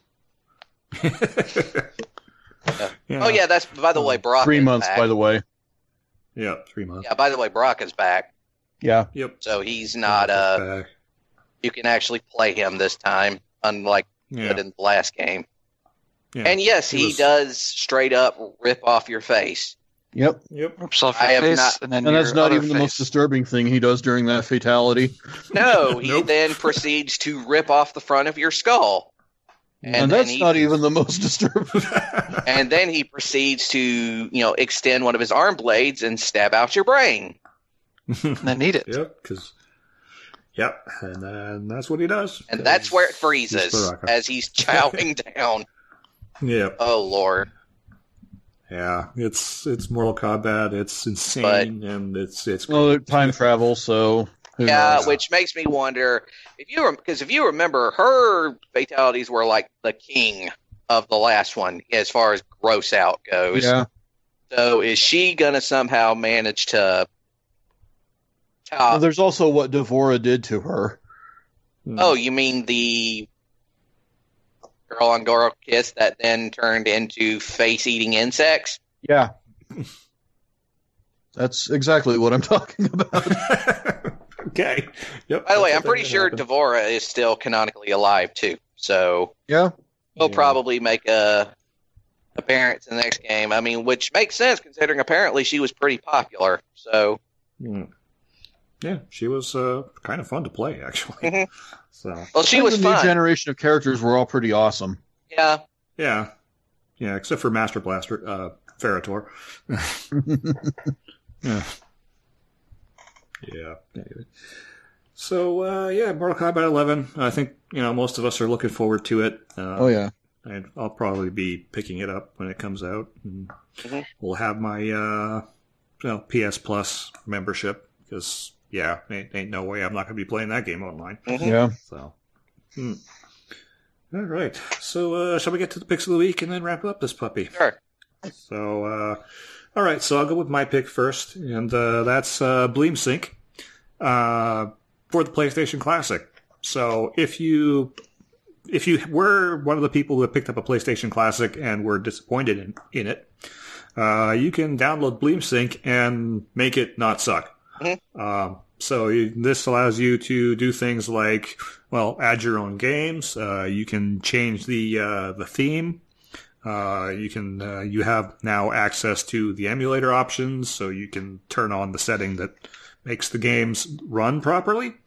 Yeah. Oh yeah, that's by the way, Brock. Three is months, back. by the way. Yeah, three months. Yeah, by the way, Brock is back, Yeah. Yep. so he's not. Uh, Uh, you can actually play him this time, unlike you yeah. did in the last game. Yeah. And yes, He he was- does straight up rip off your face. Yep. Yep. Rips off I your have face, not- and then And that's your not other even the most face. disturbing thing he does during that fatality. No, he Nope. then proceeds to rip off the front of your skull, And, and, then that's he, not even the most disturbing. and then he proceeds to you know extend one of his arm blades and stab out your brain. And then eat it. Yep, because yep, and then that's what he does. And that's where it He's freezes Baraka. as he's chowing down. Yep, Oh Lord! yeah, it's it's Mortal Kombat. It's insane, and it's it's Well, time travel, so who Yeah, knows? which makes me wonder if you because if you remember, her fatalities were like the king of the last one as far as gross out goes. Yeah. So is she gonna somehow manage to Well, top? there's also what Devora did to her. Oh, you mean the girl on girl kiss that then turned into face eating insects? Yeah. That's exactly what I'm talking about. okay. Yep. By the way, that's I'm a pretty thing sure that happened. Devora is still canonically alive too. So Yeah. he'll Yeah. probably make a appearance in the next game. I mean, which makes sense considering apparently she was pretty popular. So Hmm. Yeah, she was uh, kind of fun to play, actually. Mhm. So well, she And was the new fun. generation of characters were all pretty awesome. Yeah. yeah, yeah, except for Master Blaster, uh, Ferritor. yeah. Yeah. Anyway. So uh, yeah, Mortal Kombat eleven. I think you know most of us are looking forward to it. Uh, Oh yeah. and I'll probably be picking it up when it comes out. And Mhm. We'll have my uh, well, P S Plus membership because yeah, ain't, ain't no way I'm not going to be playing that game online. Mhm. Yeah. So, hmm. All right. So, uh, shall we get to the picks of the week and then wrap up this puppy? Sure. So, uh, all right. So I'll go with my pick first, and uh, that's uh, Bleem Sync uh, for the PlayStation Classic. So if you if you were one of the people who picked up a PlayStation Classic and were disappointed in, in it, uh, you can download Bleem Sync and make it not suck. Mhm. Um, so you, this allows you to do things like, well, add your own games. Uh, you can change the uh, the theme. Uh, you can uh, you have now access to the emulator options, so you can turn on the setting that makes the games run properly,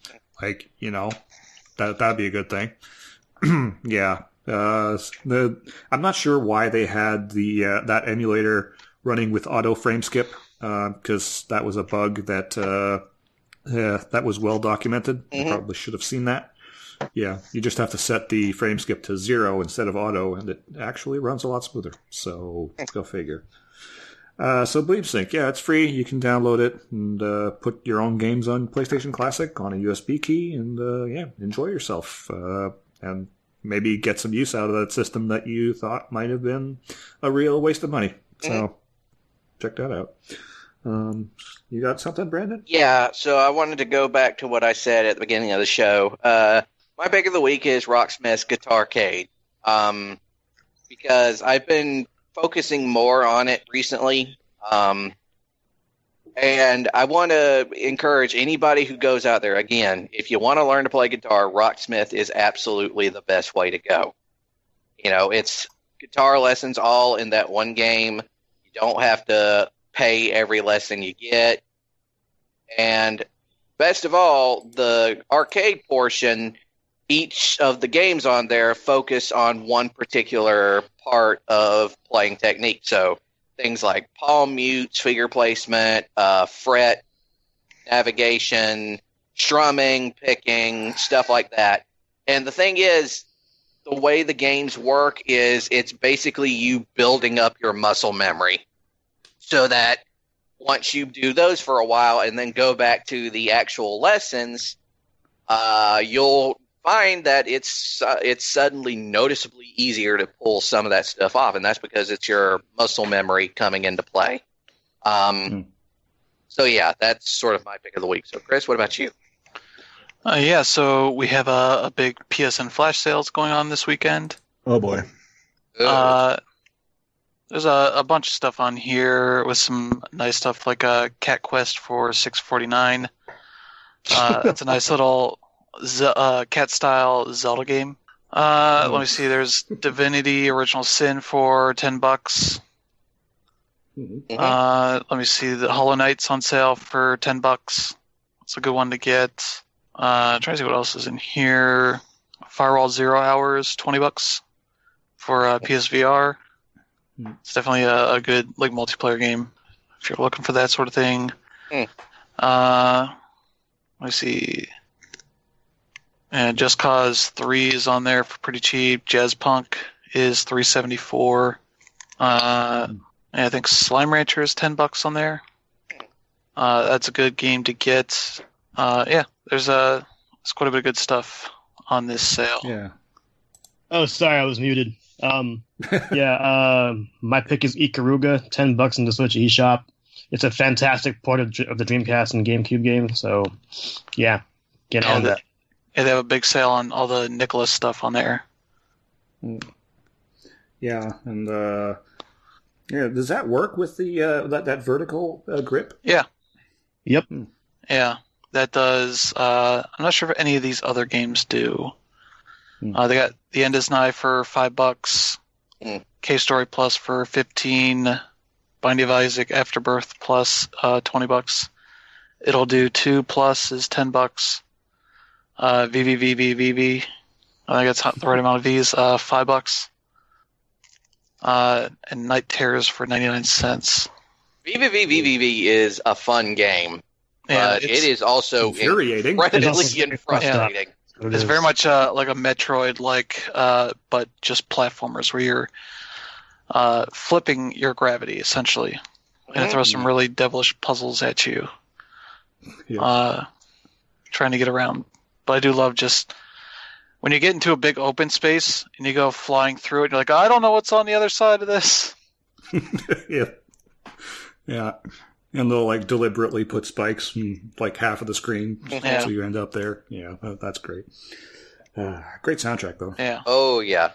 Like, you know, that that'd be a good thing. Yeah. Uh, the I'm not sure why they had the uh, that emulator running with auto frame skip, because uh, that was a bug that uh, uh, that was well documented. Mm-hmm. You probably should have seen that. Yeah, you just have to set the frame skip to zero instead of auto, and it actually runs a lot smoother. So go figure. Uh, so BleepSync, yeah, it's free. You can download it and uh, put your own games on PlayStation Classic on a U S B key, and uh, yeah, enjoy yourself. Uh, and maybe get some use out of that system that you thought might have been a real waste of money. So mm-hmm. check that out. Um, you got something, Brandon? Yeah, so I wanted to go back to what I said at the beginning of the show. Uh, my pick of the week is Rocksmith's Guitarcade, um, because I've been focusing more on it recently. Um, and I want to encourage anybody who goes out there, again, if you want to learn to play guitar, Rocksmith is absolutely the best way to go. You know, it's guitar lessons all in that one game. You don't have to pay every lesson you get. And best of all, the arcade portion, each of the games on there focus on one particular part of playing technique. So things like palm mutes, finger placement, uh, fret, navigation, strumming, picking, stuff like that. And the thing is, the way the games work is it's basically you building up your muscle memory so that once you do those for a while and then go back to the actual lessons, uh, you'll find that it's uh, it's suddenly noticeably easier to pull some of that stuff off, and that's because it's your muscle memory coming into play. Um, mm. So yeah, that's sort of my pick of the week. So Chris, what about you? Uh, yeah, so we have a, a big P S N flash sales going on this weekend. Oh boy. Uh, there's a, a bunch of stuff on here with some nice stuff like a Cat Quest for six forty-nine. Uh, it's a nice little Z- uh, cat-style Zelda game. Uh, let me see. There's Divinity Original Sin for ten bucks. Mm-hmm. Uh, let me see. The Hollow Knight's on sale for ten bucks. It's a good one to get. Uh, trying to see what else is in here. Firewall Zero Hours, twenty bucks for uh, P S V R. It's definitely a, a good like multiplayer game if you're looking for that sort of thing. Mm. Uh, let me see. And Just Cause three is on there for pretty cheap. Jazz Punk is three seventy-four. Uh, and I think Slime Rancher is ten bucks on there. Uh, that's a good game to get. Uh, yeah, there's a there's quite a bit of good stuff on this sale. Yeah. Oh, sorry, I was muted. Um, yeah, uh, my pick is Ikaruga, ten bucks in the Switch eShop. It's a fantastic port of, of the Dreamcast and GameCube game. So, yeah, get yeah, on the, that. Yeah, they have a big sale on all the Nicholas stuff on there. Yeah, and uh, yeah, does that work with the uh, that that vertical uh, grip? Yeah. Yep. Yeah, that does. Uh, I'm not sure if any of these other games do. Hmm. Uh, they got The End Is Nigh for five bucks. Hmm. K Story Plus for fifteen. Binding of Isaac Afterbirth Plus uh, twenty bucks. It'll Do two Plus is ten bucks. Uh, V V V V V V, I think that's the right amount of V's, uh, five bucks. Uh, and Night Terrors for ninety-nine cents. V V V V V V is a fun game, Yeah, but it it's- is also Infuriating. incredibly It's also very frustrating. It It's is. very much uh, like a Metroid-like, uh, but just platformers where you're uh, flipping your gravity, essentially. And it throws some really devilish puzzles at you, Yeah. uh, trying to get around. But I do love just when you get into a big open space and you go flying through it, you're like, I don't know what's on the other side of this. Yeah. Yeah. And they'll like deliberately put spikes in like half of the screen Yeah. so you end up there. Yeah, that- that's great. Uh, great soundtrack though. Yeah. Oh, yeah.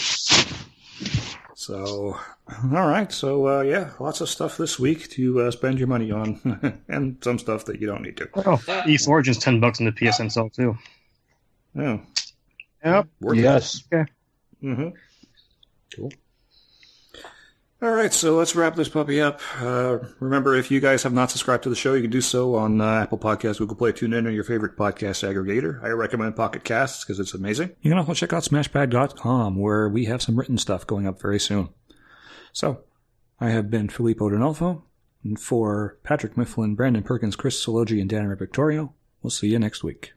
So, all right. So, uh, yeah, lots of stuff this week to uh, spend your money on, and some stuff that you don't need to. Oh, East Origin's ten bucks in the P S N sale too. Oh, Yep. worth it. Yes. Mm-hmm. Cool. All right, so let's wrap this puppy up. Uh, remember, if you guys have not subscribed to the show, you can do so on uh, Apple Podcasts, Google Play, TuneIn, or your favorite podcast aggregator. I recommend Pocket Casts because it's amazing. You can also check out smashpad dot com, where we have some written stuff going up very soon. So, I have been Filippo D'Onofrio, and for Patrick Mifflin, Brandon Perkins, Chris Sologi, and Dan Victorio, we'll see you next week.